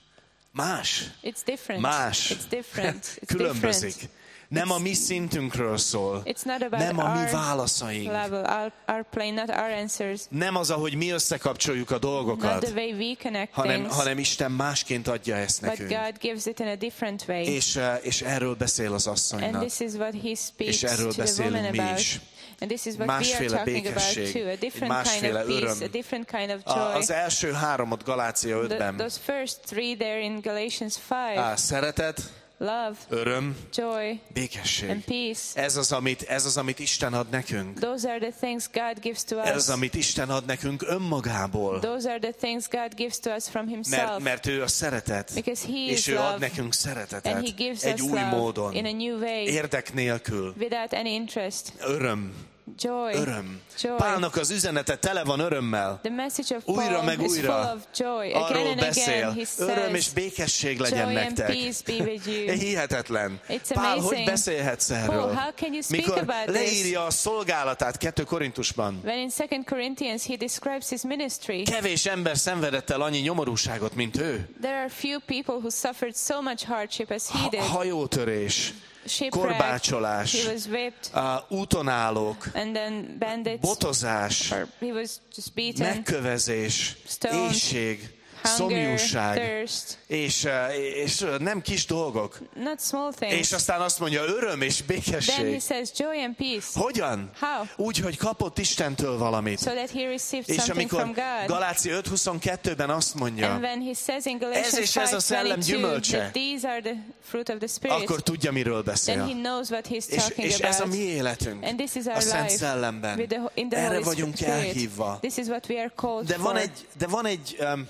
Más. It's different. Más. It's different. It's Különbözik. different. Nem a mi szintünkről szól. It's not about Nem a mi our válaszaink. level, our, our plane, not our answers. Nem az, ahogy mi összekapcsoljuk a Not dolgokat, the way we connect hanem, things, hanem Isten másként adja ezt but nekünk. God gives it in a different way. És, eh, és erről beszél az And asszonynak. this is what he És speaks erről to the beszélünk woman mi about. is. And this is what we are Másféle talking about békesség, too. A egy different kind másféle of peace, öröm. a different kind of A- joy. Az első háromot Galácia The, ötben. those first three there in Galatians five, Á, szeretet, love, öröm, joy, békesség. and peace. Ez az, amit, ez az, amit Isten ad nekünk. Those are the things God gives to Ez us. az, amit Isten ad nekünk önmagából. Those are the things God gives to us from Mert, himself. mert ő a szeretet. Because he És is ő love. ad nekünk And szeretetet. he gives Egy us új love módon. in a new way, Érdek nélkül. without any interest. Öröm. Joy. Öröm. Joy. Pálnak az üzenete tele van örömmel. The message of Újra Paul meg is full újra of joy. Again arról and again beszél. he Öröm és says, békesség legyen joy and nektek. peace be with you. Hihetetlen. It's Pál, hogy amazing. beszélhetsz erről? Paul, how can you speak Mikor about this? leírja a szolgálatát kettő Korintusban. When in Second Corinthians he describes his ministry, Kevés ember szenvedett el annyi nyomorúságot, mint ő. there are few people who suffered so much hardship as he Ha- did. hajótörés, Shipwreck, korbácsolás, he was whipped, uh, útonállók, and then bandits, botozás, or he was just beaten, megkövezés, Stoned, éhség, hunger, szomjúság, thirst, és, uh, és uh, nem kis dolgok. not small things. És aztán azt mondja, öröm és Then he békesség. says joy and peace. Hogyan? How? Úgy, hogy kapott Istentől valamit. So that he received És something amikor from God. Galácia öt huszonkettőben azt mondja, And when he says in Galatians Ez és ez a szellem five twenty-two gyümölcse. that these are the fruit of the Spirit, akkor tudja, miről then he beszél. knows what he's És, talking és ez a about. mi életünk. And this is A our Szent life Szellemben. with the, in the Erre Holy vagyunk Spirit. elhívva. This is what we are called De van for. egy, de van egy, um,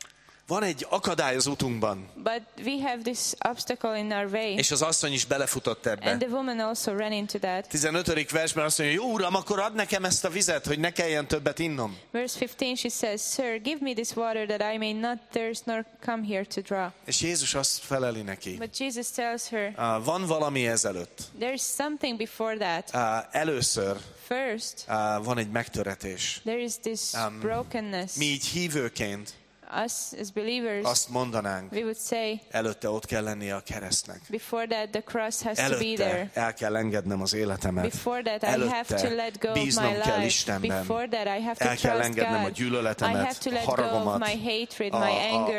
van egy akadály az utunkban. But we have this obstacle in our way. És az asszony is belefutott ebbe. And the woman also ran into that. tizenötödik versben azt mondja, jó uram, akkor add nekem ezt a vizet, hogy ne kelljen többet innom. Verse fifteen, she says, Sir, give me this water that I may not thirst nor come here to draw. És Jézus azt feleli neki. But Jesus tells her, Uh, van valami ezelőtt. there's something before that. Uh, először First, uh, van egy megtöretés. there is this Um, brokenness. Mi így hívőként Us as believers, azt mondanánk, we would say, előtte ott kell lennie a keresztnek. before that the cross has to be Előtte there. el kell engednem az életemet. Before that I have to Előtte let go of my bíznom kell life. Istenben. Before that I have to El kell trust engednem a God. I gyűlöletemet, have to a let go of haragomat, my hatred, a, my a, anger, a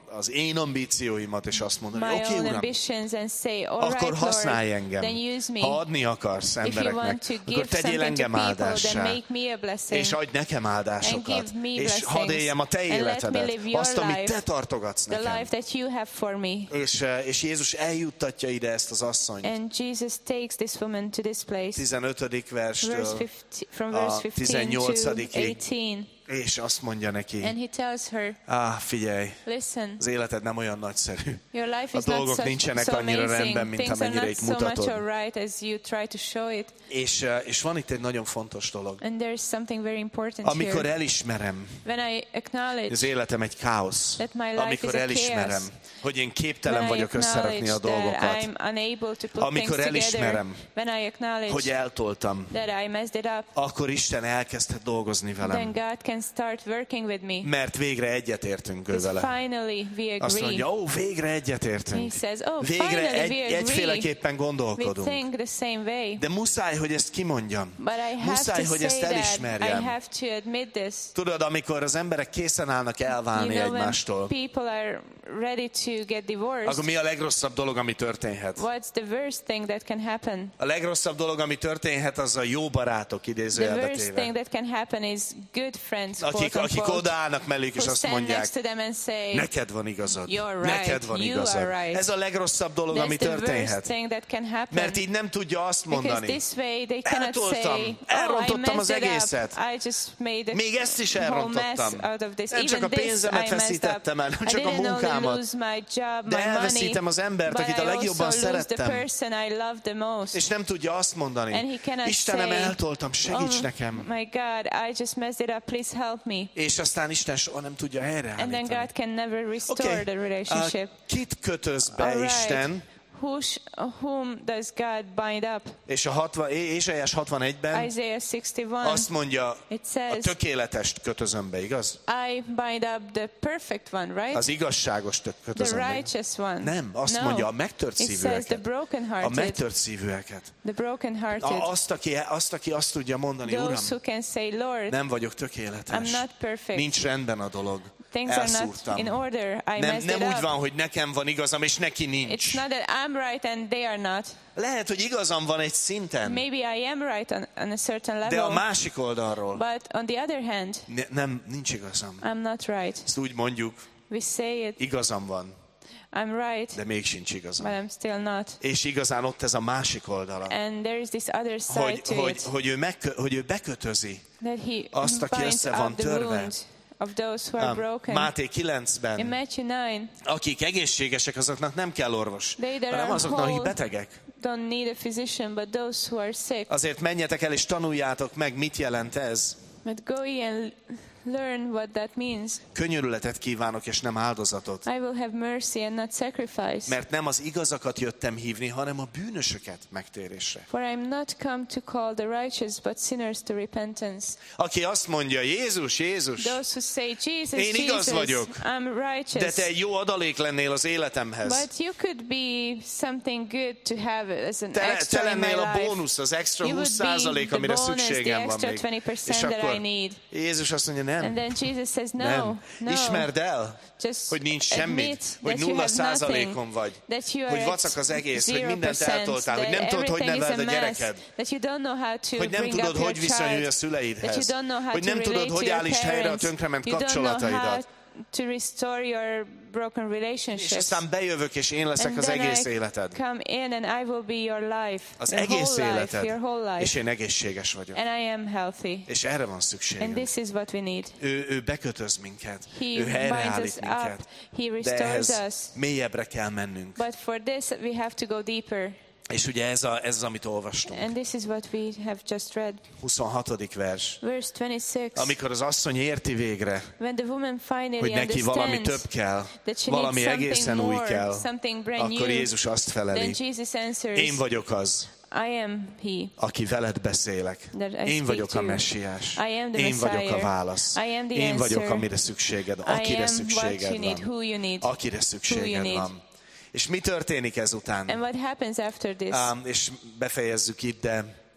az én ambícióimat, és azt mondani, my oké, own Uram, ambitions and say, all akkor right, használj Lord, engem. then use me. Ha adni akarsz If you embereknek, want to akkor give tegyél something to engem people, then áldássá, make me a blessing. és adj nekem áldásokat, And give me és blessings. hadd éljem a te And let me életedet, live your azt, amit life, te tartogatsz the nekem. life that you have for me. És, és Jézus eljuttatja ide ezt az asszonyt. And Jesus takes this woman to this place. tizenötödik verstől Verse fifteen, from a verse fifteen to tizennyolcadikig. eighteen. És azt mondja neki, And he tells her, ah, figyelj, listen, az életed nem olyan nagyszerű. your life A is not dolgok such, nincsenek so annyira amazing. rendben, mint Things are amennyire not itt so much mutatod. alright as you try to show it. És, és van itt egy nagyon fontos dolog. And there's something very important Amikor here. elismerem, When I acknowledge az életem egy káosz, that my life amikor is a elismerem, chaos, hogy én képtelen when I vagyok összerakni a acknowledge that dolgokat, I'm unable to put amikor things together, elismerem, when I acknowledge hogy eltoltam, that I messed it up, akkor Isten elkezdhet dolgozni then velem. God can start working with me. Mert végre egyetértünk ő Because vele. finally we Azt agree. mondja, ó, végre egyetértünk. He says, oh, Végre finally egy, we agree. egyféleképpen We gondolkodunk. think the same way. De muszáj, hogy ezt kimondjam. But I have Muszáj, to hogy ezt say that. I elismerjem. have to admit this. Tudod, amikor az emberek készen állnak elválni You know, when egymástól, people are ready to get divorced, akkor mi a legrosszabb dolog, ami történhet? what's the worst thing that can happen? A legrosszabb dolog, ami történhet, az a jó barátok The idézőjelbe worst thing téve. that can happen is good friends, Akik, quote akik unquote, odaállnak mellük, és who azt stand mondják, next to them and say, neked van igazad. You're right, Neked van you igazad. are right. Ez a legrosszabb dolog, ami that's the worst történhet. thing that can happen. Mert így nem tudja azt Because mondani. this way they cannot Eltoltam, say, oh, I elrontottam az messed it egészet. up. I just made a Még ezt is whole mess elrontottam. out of this. Nem csak a Even this pénzemet I messed up. veszítettem el, nem I csak a didn't only munkámat, lose my job, de my money, elveszítem az embert, but akit I a legjobban also lose the szerettem. person I love the most. És nem tudja azt And mondani, he cannot Istenem, say, eltoltam, segíts oh, nekem. my God, I just messed it up, please help me. És aztán Isten soha nem tudja And then helyreállítani. God can never restore Oké, the okay. relationship. Kit kötöz be All right. Isten? Who sh- whom does God bind up? És a hatvan, Ézsaiás hatvanegyben Isaiah sixty-one. azt mondja, It a says, tökéletest kötözöm be, igaz? I bind up the perfect one, right? Az igazságos tök- The kötözöm be. righteous one. Nem, azt no. mondja, a megtört It says the szívűeket. A brokenhearted. megtört szívűeket. The brokenhearted. A- Azt aki, azt, aki azt tudja mondani, Uram, Those who can say, Lord, nem vagyok tökéletes. I'm not perfect. Nincs rendben a dolog. Things are not Elszúrtam. in order. I Nem, messed nem it úgy up. van, hogy nekem van igazam, és neki nincs. It's not that I'm right and they are not. Lehet, hogy igazam van egy szinten, Maybe I am right on, on a certain de a level, másik oldalról but on the other hand, ne, nem, nincs igazam. I'm not right. Ezt úgy mondjuk, We say it, igazam van, I'm right, de még sincs but igazam. I'm still not. És igazán ott ez a másik oldala, And there is this other side hogy, to hogy, it, hogy, ő megkö, hogy ő bekötözi. that he azt, aki binds össze van up the törve. wound of those who are Um, broken. Máté kilencben, In Matthew nine, akik egészségesek, azoknak nem kell orvos, They that hanem are azoknak, akik whole- betegek. don't need a physician, but those who are sick. Azért menjetek el és tanuljátok meg, mit jelent ez. But go ye and learn what that means. Könyörületet kívánok, és nem áldozatot. I will have mercy and not sacrifice. Mert nem az igazakat jöttem hívni, hanem a bűnösöket megtérésre. For I am not come to call the righteous, but sinners to repentance. Aki azt mondja, Jézus, Jézus, Those who say, Jesus, Én igaz Jesus, vagyok, I'm righteous. de te egy jó adalék lennél az életemhez. But you could be something good to have as an Te, extra te in my lennél a life. bónusz, az extra You húsz would be százalék, the amire bonus, the szükségem van extra még. twenty És percent that I akkor need. Jézus azt mondja, nem, And then Jesus says, no, nem. no. Ismerd el, Just hogy nincs semmit, admit hogy that you nulla have százalékon nothing, vagy, that you are hogy at vacak az egész, hogy zero mindent percent, eltoltál, hogy that nem tudod, hogy everything is neveld a a mess, gyereked, that you don't know how to hogy nem bring tudod, up your hogy viszonyulj a child, that szüleidhez, you don't know how hogy to nem tudod, relate to hogy your állítsd helyre a parents, tönkrement you don't know how kapcsolataidat. to restore your broken És relationships. aztán bejövök, és én leszek And az then egész I életed. come in and I will be your life, Az your egész whole life, életed. your whole És life. én egészséges vagyok. And I am healthy. És erre van And szükségünk. this is what we need. Ő, ő bekötöz minket. He Ő binds us helyreállít up. minket. He De restores ehhez us. mélyebbre kell mennünk. But for this we have to go deeper. És ugye ez, a, ez az, amit olvastunk. And this is what we have just read. huszonhatodik vers. Verse twenty-six. Amikor az asszony érti végre, When the woman finally hogy neki valami understands több kell, that she valami needs something egészen új more, kell, something brand akkor new, Jézus azt then feleli, Jesus answers, én vagyok az, I am he. aki veled beszélek. That I Én speak vagyok to a you. messiás. I am the Én vagyok a Messiah. válasz. I am the Én vagyok, answer. amire szükséged, I akire am what you szükséged need, van. who you need, Akire who you szükséged need. van. És mi történik ezután? And what happens after this? Um, és befejezzük itt, de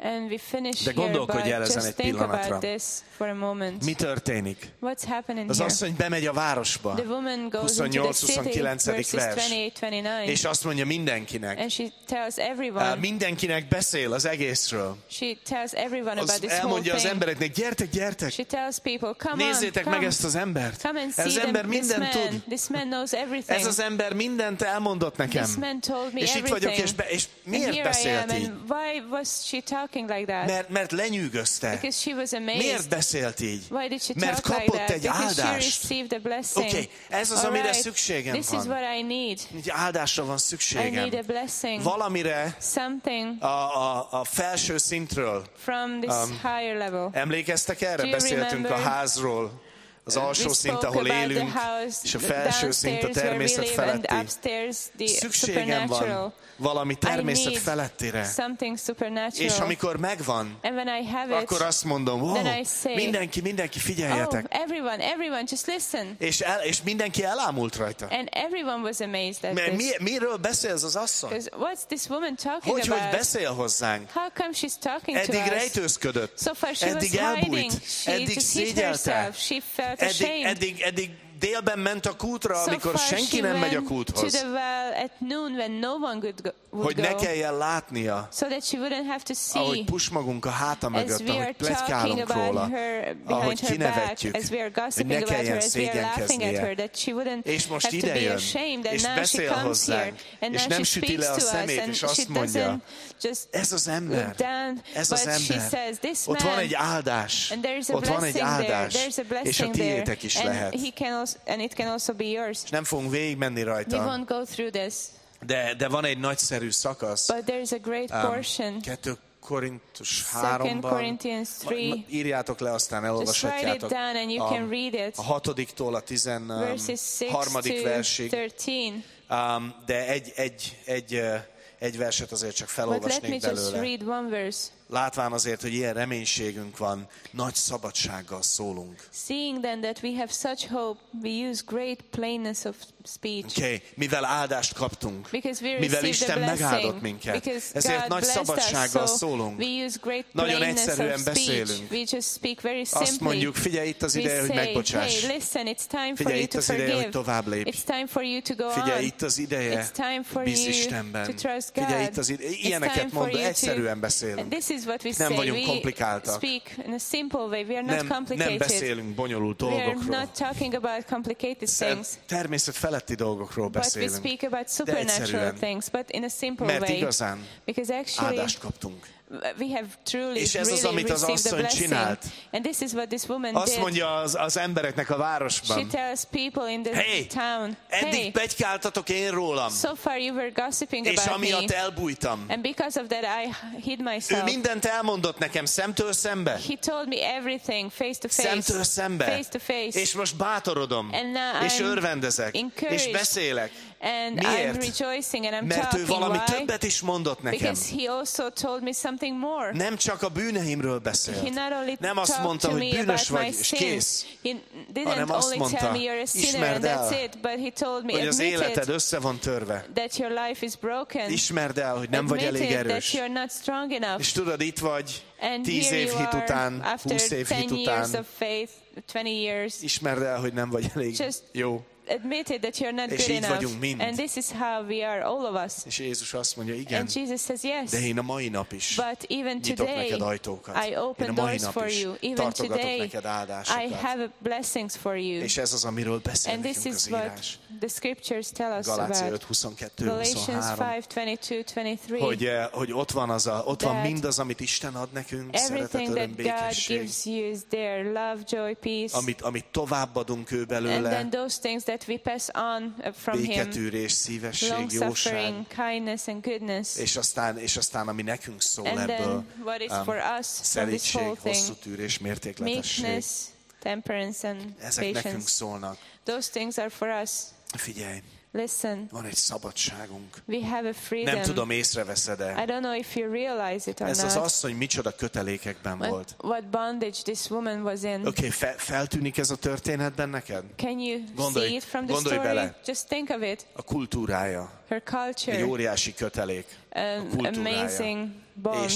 And we finish De gondolkodj here, el but ezen just egy think pillanatra. about this for a moment. Mi történik? What's happening Az here? asszony bemegy a városba. The woman goes into the huszonnyolc city, huszonkilencedik verses vers. twenty-eight twenty-nine. És azt mondja mindenkinek. And she tells everyone. Uh, mindenkinek beszél az egészről. She tells everyone Az about this whole elmondja az thing. embereknek, gyertek, gyertek. She tells people, come Nézzétek on, meg come. ezt az embert. Come and Ez az see ember them, this mindent man. tud. This man knows everything. Ez az ember mindent elmondott nekem. This man told me És itt everything. vagyok, és, be, és miért and here beszélt I am, így? and why was she talking like that? Mert, mert lenyűgözte. Because she was amazed. Miért beszélt így? Why did she Mert talk kapott like that? egy Because she áldást. received a blessing. Oké, okay, ez az, All amire right, szükségem this van. is what I need. Egy áldásra van I szükségem. need a blessing. Valamire Something a, a, a felső szintről. from this Um, higher level. Emlékeztek erre? Do you Beszéltünk a remember? házról. Az alsó We szint, spoke ahol about élünk, the house, és a felső szint a downstairs where we természet live, and feletti. upstairs the Szükségem supernatural. van valami I természet need felettire. something supernatural. És amikor megvan, And when I have it, akkor azt mondom, wow, then I say, mindenki, mindenki oh, figyeljetek. everyone, everyone, just listen. És, el, és mindenki elámult rajta. And everyone was amazed at Mert this. mi, miről beszélsz az asszony? Because what's this woman talking Hogy, hogy about? beszél hozzánk? How come she's talking to Eddig us? rejtőzködött, So far she eddig was hiding. elbújt, She eddig just hid szégyelte, herself. She felt eddig, ashamed. eddig, eddig délben ment a kútra, So amikor far senki she nem megy a went to kúthoz. the well at noon when no one could go, would Hogy ne go, kelljen látnia, so that she wouldn't have to see. ahogy pusmogunk a háta As mögött, we are ahogy talking pletykálunk about róla, her, ahogy behind her back, kinevetjük, as we are hogy gossiping ne about her, kelljen as we are laughing at her, szégyenkeznie. that she wouldn't És most have to be idejön, ashamed, and és now she beszél comes here, hozzánk, and és now nem she süti le speaks a to us, szemét, and és she azt mondja, doesn't just ez az ember, look down, ez az but she ember, says, this ott van man, egy áldás, and there's a ott van egy blessing there, áldás, there's a és a blessing there, tiétek is lehet. and, he can also, and it can also be yours. És nem fogunk végigmenni We rajta, won't go through this, de, de van egy nagyszerű szakasz. but there's a great Um, portion. kettő Korintus Second háromban. Corinthians Ma- three. ma- Írjátok le, aztán Just write it elolvashatjátok. down and you A, can read it. a hatodiktól a Verses six tizenharmadik to versig. thirteen. Um, de egy, egy, egy, uh, egy verset azért csak But let me felolvasnék just belőle. read one verse. Látván azért, hogy ilyen reménységünk van, nagy szabadsággal szólunk. Seeing then that we have such hope, we use great plainness of speech. Okay. Mivel áldást kaptunk, Because we mivel received Isten a megáldott blessing. minket, Because ezért God nagy blessed szabadsággal us, so szólunk. we use great Nagyon plainness egyszerűen of speech. beszélünk. We just speak very Azt simply. mondjuk, figyelj, itt az We ideje, hogy say, megbocsáss. hey, listen, it's time for Figyelj, you itt to az ideje, hogy forgive. tovább lépj. It's time for you to go Figyelj, on. itt az ideje, It's time for bízz you Istenben. to trust God. Figyelj, itt az ideje. It's time Ilyeneket for mondva, you to- egyszerűen And beszélünk. this is what we Nem say. vagyunk We komplikáltak. speak in a simple way. We are not Nem, nem complicated. beszélünk bonyolult We are dolgokról. not talking about complicated things. Természet feletti dolgokról But we beszélünk. speak about De supernatural egyszerűen, things, but in a simple mert way. igazán Because actually, áldást kaptunk. we have truly, És ez az, really amit az received the asszony blessing. csinált. And this is what this woman Azt did. mondja az, az embereknek a She városban, tells people in the hey, town, eddig hey, plegykáltatok én rólam, so far you were gossiping és about amiatt me. elbújtam. And because of that I hid Ő myself. mindent elmondott nekem szemtől szembe. He told me everything face to face. Szemtől szembe. Face to face. És most bátorodom, And now és I'm örvendezek, encouraged. és beszélek. And Miért? I'm rejoicing and I'm Mert ő talking. valami Why? többet is mondott nekem. Because he also told me something more. Nem csak a bűneimről He beszélt. not only Nem azt talked mondta, to hogy me bűnös about my vagy, és sins. kész. He didn't Hanem azt only mondta, tell me you're a sinner ismerd and that's el, it, but he told me, hogy az admit életed it, össze van törve. that your life is broken. Ismerd el, hogy nem vagy Admit elég it, that erős. you're not strong enough. És tudod, itt vagy And tíz here év you hit are, után, after húsz év hit ten years után. of faith, twenty years. Ismerd el, hogy nem vagy elég Just jó. admit it that you're not És good így vagyunk mind. enough. And this is how we are, all of us. És Jézus azt mondja, igen, And Jesus says, yes. de én a mai nap is But even nyitok today, neked ajtókat. I Én open a mai doors nap for is you. Even tartogatok today, neked I áldásokat. have blessings for you. És ez az, amiről beszél And this nekünk is az what írás. the scriptures tell us Galácia about. öt huszonkettő Galatians huszonhárom. five twenty-two twenty-three. Hogy, eh, hogy ott van, az a, ott van That mindaz, amit Isten ad nekünk, szeretet, Everything öröm, that God békesség, gives you is there. Love, joy, peace. amit, amit továbbadunk ő And belőle, then those things that we pass on uh, from Him. béketűrés, szívesség, Long jóság, suffering, kindness and goodness. és aztán, és aztán ami nekünk szól And ebből, then what is um, for us from this szelídség, whole hosszú thing. tűrés, mértékletesség. Meekness, temperance and Ezek nekünk patience. szólnak. Those things are for us. Figyelj, Listen, van egy szabadságunk. we have a freedom. Nem tudom, észreveszed-e. I don't know if you realize it or Ez az not. asszony micsoda kötelékekben What, volt. what bondage this woman was in. Oké, okay, fe, feltűnik ez a történetben neked? Can you Gondolj- see it from the gondolj story? bele. Just think of it. A kultúrája. Her Egy culture, óriási kötelék. an kultúrája. amazing bond. És,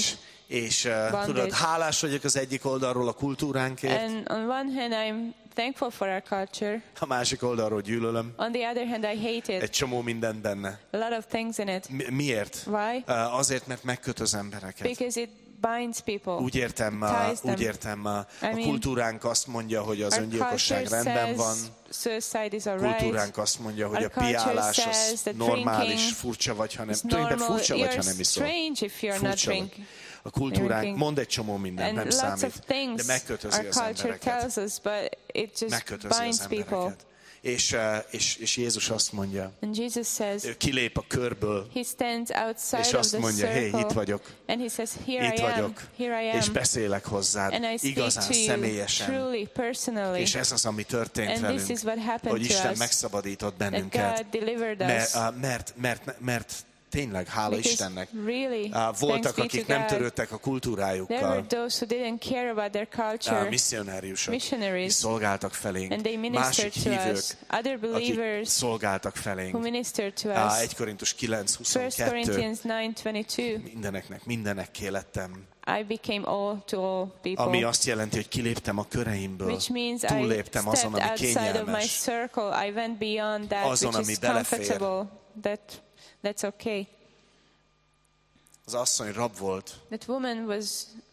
És uh, tudod, hálás vagyok az egyik oldalról a kultúránkért. And on one hand I'm thankful for our culture. A másik oldalról gyűlölöm. On the other hand I hate it. Egy csomó minden benne. A lot of things in it. Mi- miért? Why? Uh, azért, mert megköt az embereket. Because it binds people. Úgy értem, uh, úgy értem uh, a I mean, kultúránk azt mondja, hogy az öngyilkosság rendben van. Suicide is all Kultúránk right. azt mondja, hogy Our a piálás az normális, drinking furcsa vagy, ha nem, is tulajdonképpen normal. furcsa vagy, You're ha nem iszol. strange if you're not Furcsa vagy. drinking. A kultúránk drinking. mond egy csomó mindent, And nem lots számít, of things de megkötözi our az culture embereket. tells us, but it just Megkötözi binds az people. embereket. És, uh, és, és Jézus azt mondja, And Jesus says, ő kilép a körből, he stands outside és of azt the mondja, hé, circle, itt vagyok, and he says, here itt I am, vagyok, here I am, és beszélek hozzád, and I speak igazán, to you személyesen. truly, personally, És ez az, ami történt and velünk, this is what happened hogy to Isten us, megszabadított that bennünket, God delivered mert, us, uh, mert, mert, mert tényleg, hála because Istennek, really, uh, thanks voltak, be akik to nem God, törődtek a there were kultúrájukkal, those who didn't care about their culture, uh, misszionáriusok, és missionaries, szolgáltak felénk, and they másik ministered to hívők, us, other akik believers szolgáltak who felénk. ministered to Uh, us. egy Korintus kilenc First huszonkettő, Corinthians nine twenty-two, mindeneknek, mindenekké lettem. I became all to all people. Ami azt jelenti, hogy kiléptem a köreimből, Which means I túlléptem azon, stepped ami outside of my kényelmes, circle. I went beyond that azon, which ami is belefér. comfortable. That, that's okay. Az asszony rab volt, That woman was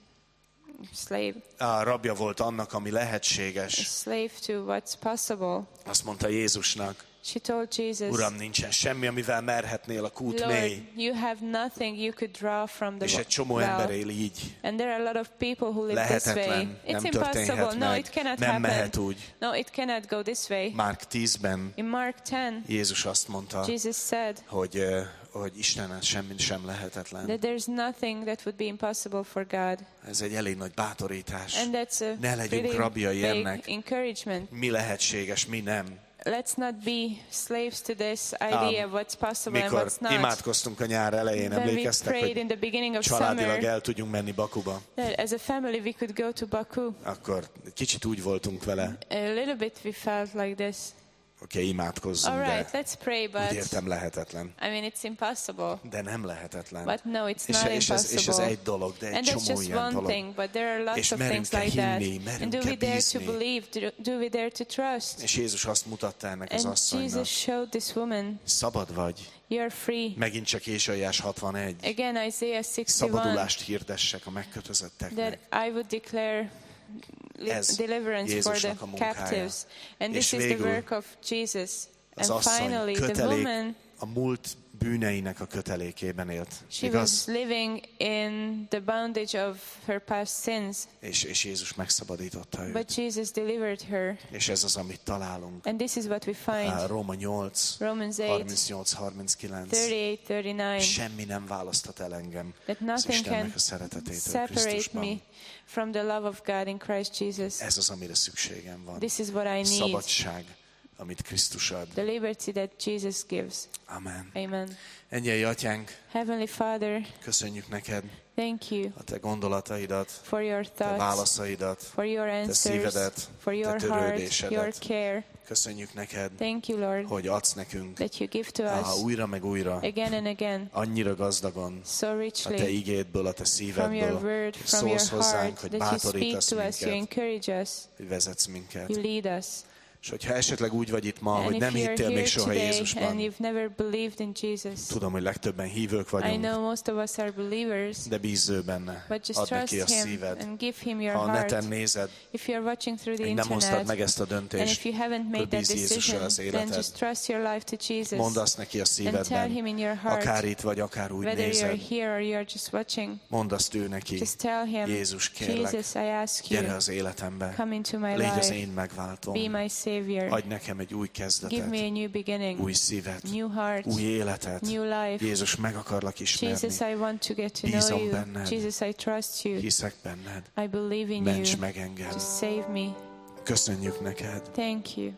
slave, a rabja volt annak, ami a lehetséges. slave to what's possible. Azt mondta Jézusnak, She told Jesus, Uram, nincsen semmi, amivel merhetnél a kút Lord, mély. you have nothing you could draw from the És egy csomó well. ember él így. And there are a lot of people who live this way. Lehetetlen, It's nem impossible. történhet No, meg, it cannot nem happen. mehet úgy. No, it cannot go this way. Márk tízben In Mark ten, Jézus azt mondta, Jesus said hogy, eh, hogy Istennel semmi sem lehetetlen. that there's nothing that would be impossible for God. Ez egy elég nagy bátorítás. And that's a Ne legyünk pretty rabjai big ennek. encouragement. Mi lehetséges, mi nem. Let's not be slaves to this idea of what's possible and Mikor what's not. imádkoztunk a nyár elején, When we emlékeztek, prayed in hogy the beginning of családilag summer, el tudjunk menni Bakuba. that as a family we could go to Baku. Akkor kicsit úgy voltunk vele, A little bit we felt like this. oké, okay, imádkozzunk, All right, de let's pray, úgy but értem lehetetlen. I mean it's impossible. De nem lehetetlen. But no, it's és, not és, ez, és ez impossible. egy dolog, de egy And that's csomó just ilyen one dolog. thing, but there are lots És of things merünk-e like that. hinni, And merünk-e do we dare to bízni? believe? Do, do we dare to trust? És Jézus azt mutatta ennek az And asszonynak, Jesus showed this woman, szabad vagy. you're free. Megint csak Ézsaiás hatvanegy. Again, Isaiah sixty-one, Szabadulást hirdessek a that megkötözötteknek. I would declare li- Ez deliverance for Jézusnak the a munkája. captives. And És this is the végül work of Jesus. Az And asszony finally, the kötelék, woman, a múlt bűneinek a kötelékében élt. she Igaz? was living in the bondage of her past sins, És, és Jézus megszabadította őt. but Jesus delivered her. És ez az, amit találunk. And this is what we Á, find. Róma nyolc, Romans eight, harmincnyolc harminckilenc. thirty-eight, thirty-nine, Semmi nem választhat el engem that az nothing Istennek can a szeretetétől separate me Krisztusban. from the love of God in Christ Jesus. Ez az, amire szükségem van. This is what I need, Szabadság, amit Krisztus ad. the liberty that Jesus gives. Amen. Amen. Ennyei Atyánk, Heavenly Father, köszönjük neked thank you a te gondolataidat, for your te thoughts, válaszaidat, for your te answers, szívedet, for te your heart, your törődésedet. care. Köszönjük neked, Thank you, Lord, hogy adsz nekünk that you give to ah, us újra meg újra, again and again, annyira gazdagon, so a te richly, igédből, a te from your szívedből, word, hogy from your szólsz hozzánk, heart, hogy that you speak bátorítasz to us, you minket, encourage us, hogy vezetsz minket. you lead us. És hogyha esetleg úgy vagy itt ma, And hogy if nem you're hittél még here soha today and Jézusban, you've never believed in Jesus, tudom, hogy legtöbben hívők I vagyunk, know most of us are believers, de bízz ő benne. but just Add trust neki a Him szíved. and give Him your Ha a neten heart. nézed, If you're watching through the még nem hoztad internet, meg ezt a and döntést, if you haven't made akkor that bízz Jézusra decision, az then életed. just trust your life to Jesus. Mondd azt neki a And tell szívedben, Him in your heart, akár itt vagy, akár úgy whether you're nézed. here or you're just watching, Mondd azt ő neki, just tell Him, Jézus, kérlek, Jesus, I ask gyere you, az életembe, come into my légy az life, én megváltom, be my Savior, adj nekem egy új give me kezdetet, a new beginning, új szívet, new heart, új életet. new life. Jézus, meg akarlak ismerni, Jesus, I want to get to know Bízom you. benned. Jesus, I trust you. hiszek benned, I believe in ments you. meg engem. Just save me. Köszönjük neked. Thank you.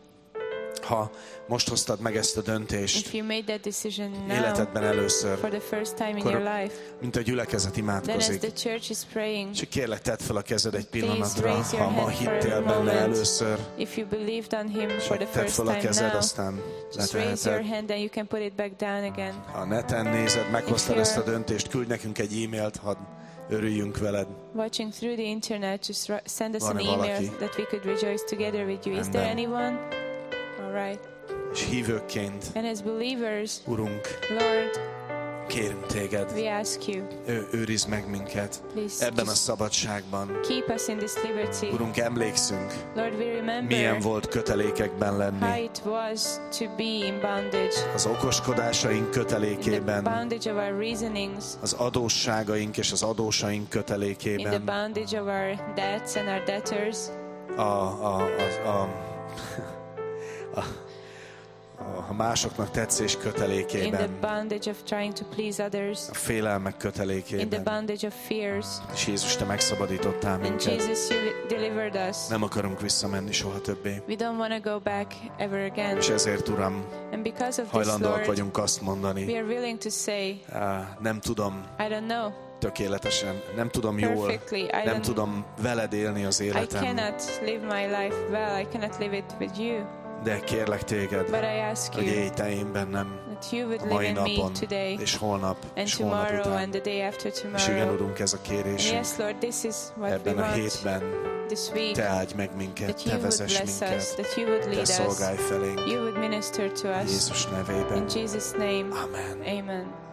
Ha most hoztad meg ezt a döntést If you made that decision now életedben először, for the first time in akkor your life, mint a gyülekezet then as imádkozik, the church is praying, és kérlek, tedd fel a kezed egy please pillanatra, raise your ha ma hand for hittél a benne moment. először, If you believed on Him és for the tedd first fel a time kezed, now, aztán just raise your leteheted. hand and you can put it back down again. Ha a neten nézed, meghoztad If ezt a you're- döntést, küldj nekünk egy e-mailt, hadd Örüljünk veled. Watching through the internet, just send us Van-e an email valaki? that we could rejoice together with you. Is there anyone? All right. És hívőkként, And as believers, Urunk, Lord, kérünk téged, we ask you, ő, őrizd meg minket please ebben a just szabadságban. keep us in this liberty. Urunk, emlékszünk, Lord, we remember milyen volt kötelékekben how lenni. it was to be in bondage, Az okoskodásaink in the kötelékében, bondage of our reasonings, az adósságaink és az adósaink in the kötelékében, bondage of our debts and our debtors, a, a, a, a, a, a másoknak tetszés in the kötelékében, bondage of trying to please others, a félelmek in the kötelékében. bondage of fears. És Jézus, te megszabadítottál And minket. Jesus, you delivered us. Nem akarunk visszamenni soha többé. We don't want to go back ever again. És ezért, Uram, And because of this, hajlandóak Lord, vagyunk azt we mondani, are willing to say, "Á, nem tudom I don't know tökéletesen, nem tudom jól, perfectly. I nem don't. tudom veled élni az I életem, cannot live my life well. I cannot live it with you. de kérlek téged, But I ask hogy you élj te én bennem that you would a live mai in me napon, today és holnap, and és holnap tomorrow után. and the day after És igen, tomorrow. Urunk, ez a And kérésünk. yes, Lord, this is what we Ebben a want hétben this week. te áldj meg minket, That te you would vezess bless us, minket, that you would te lead us, szolgálj felénk. you would minister to us. Jézus nevében. In Jesus' name, Amen. amen.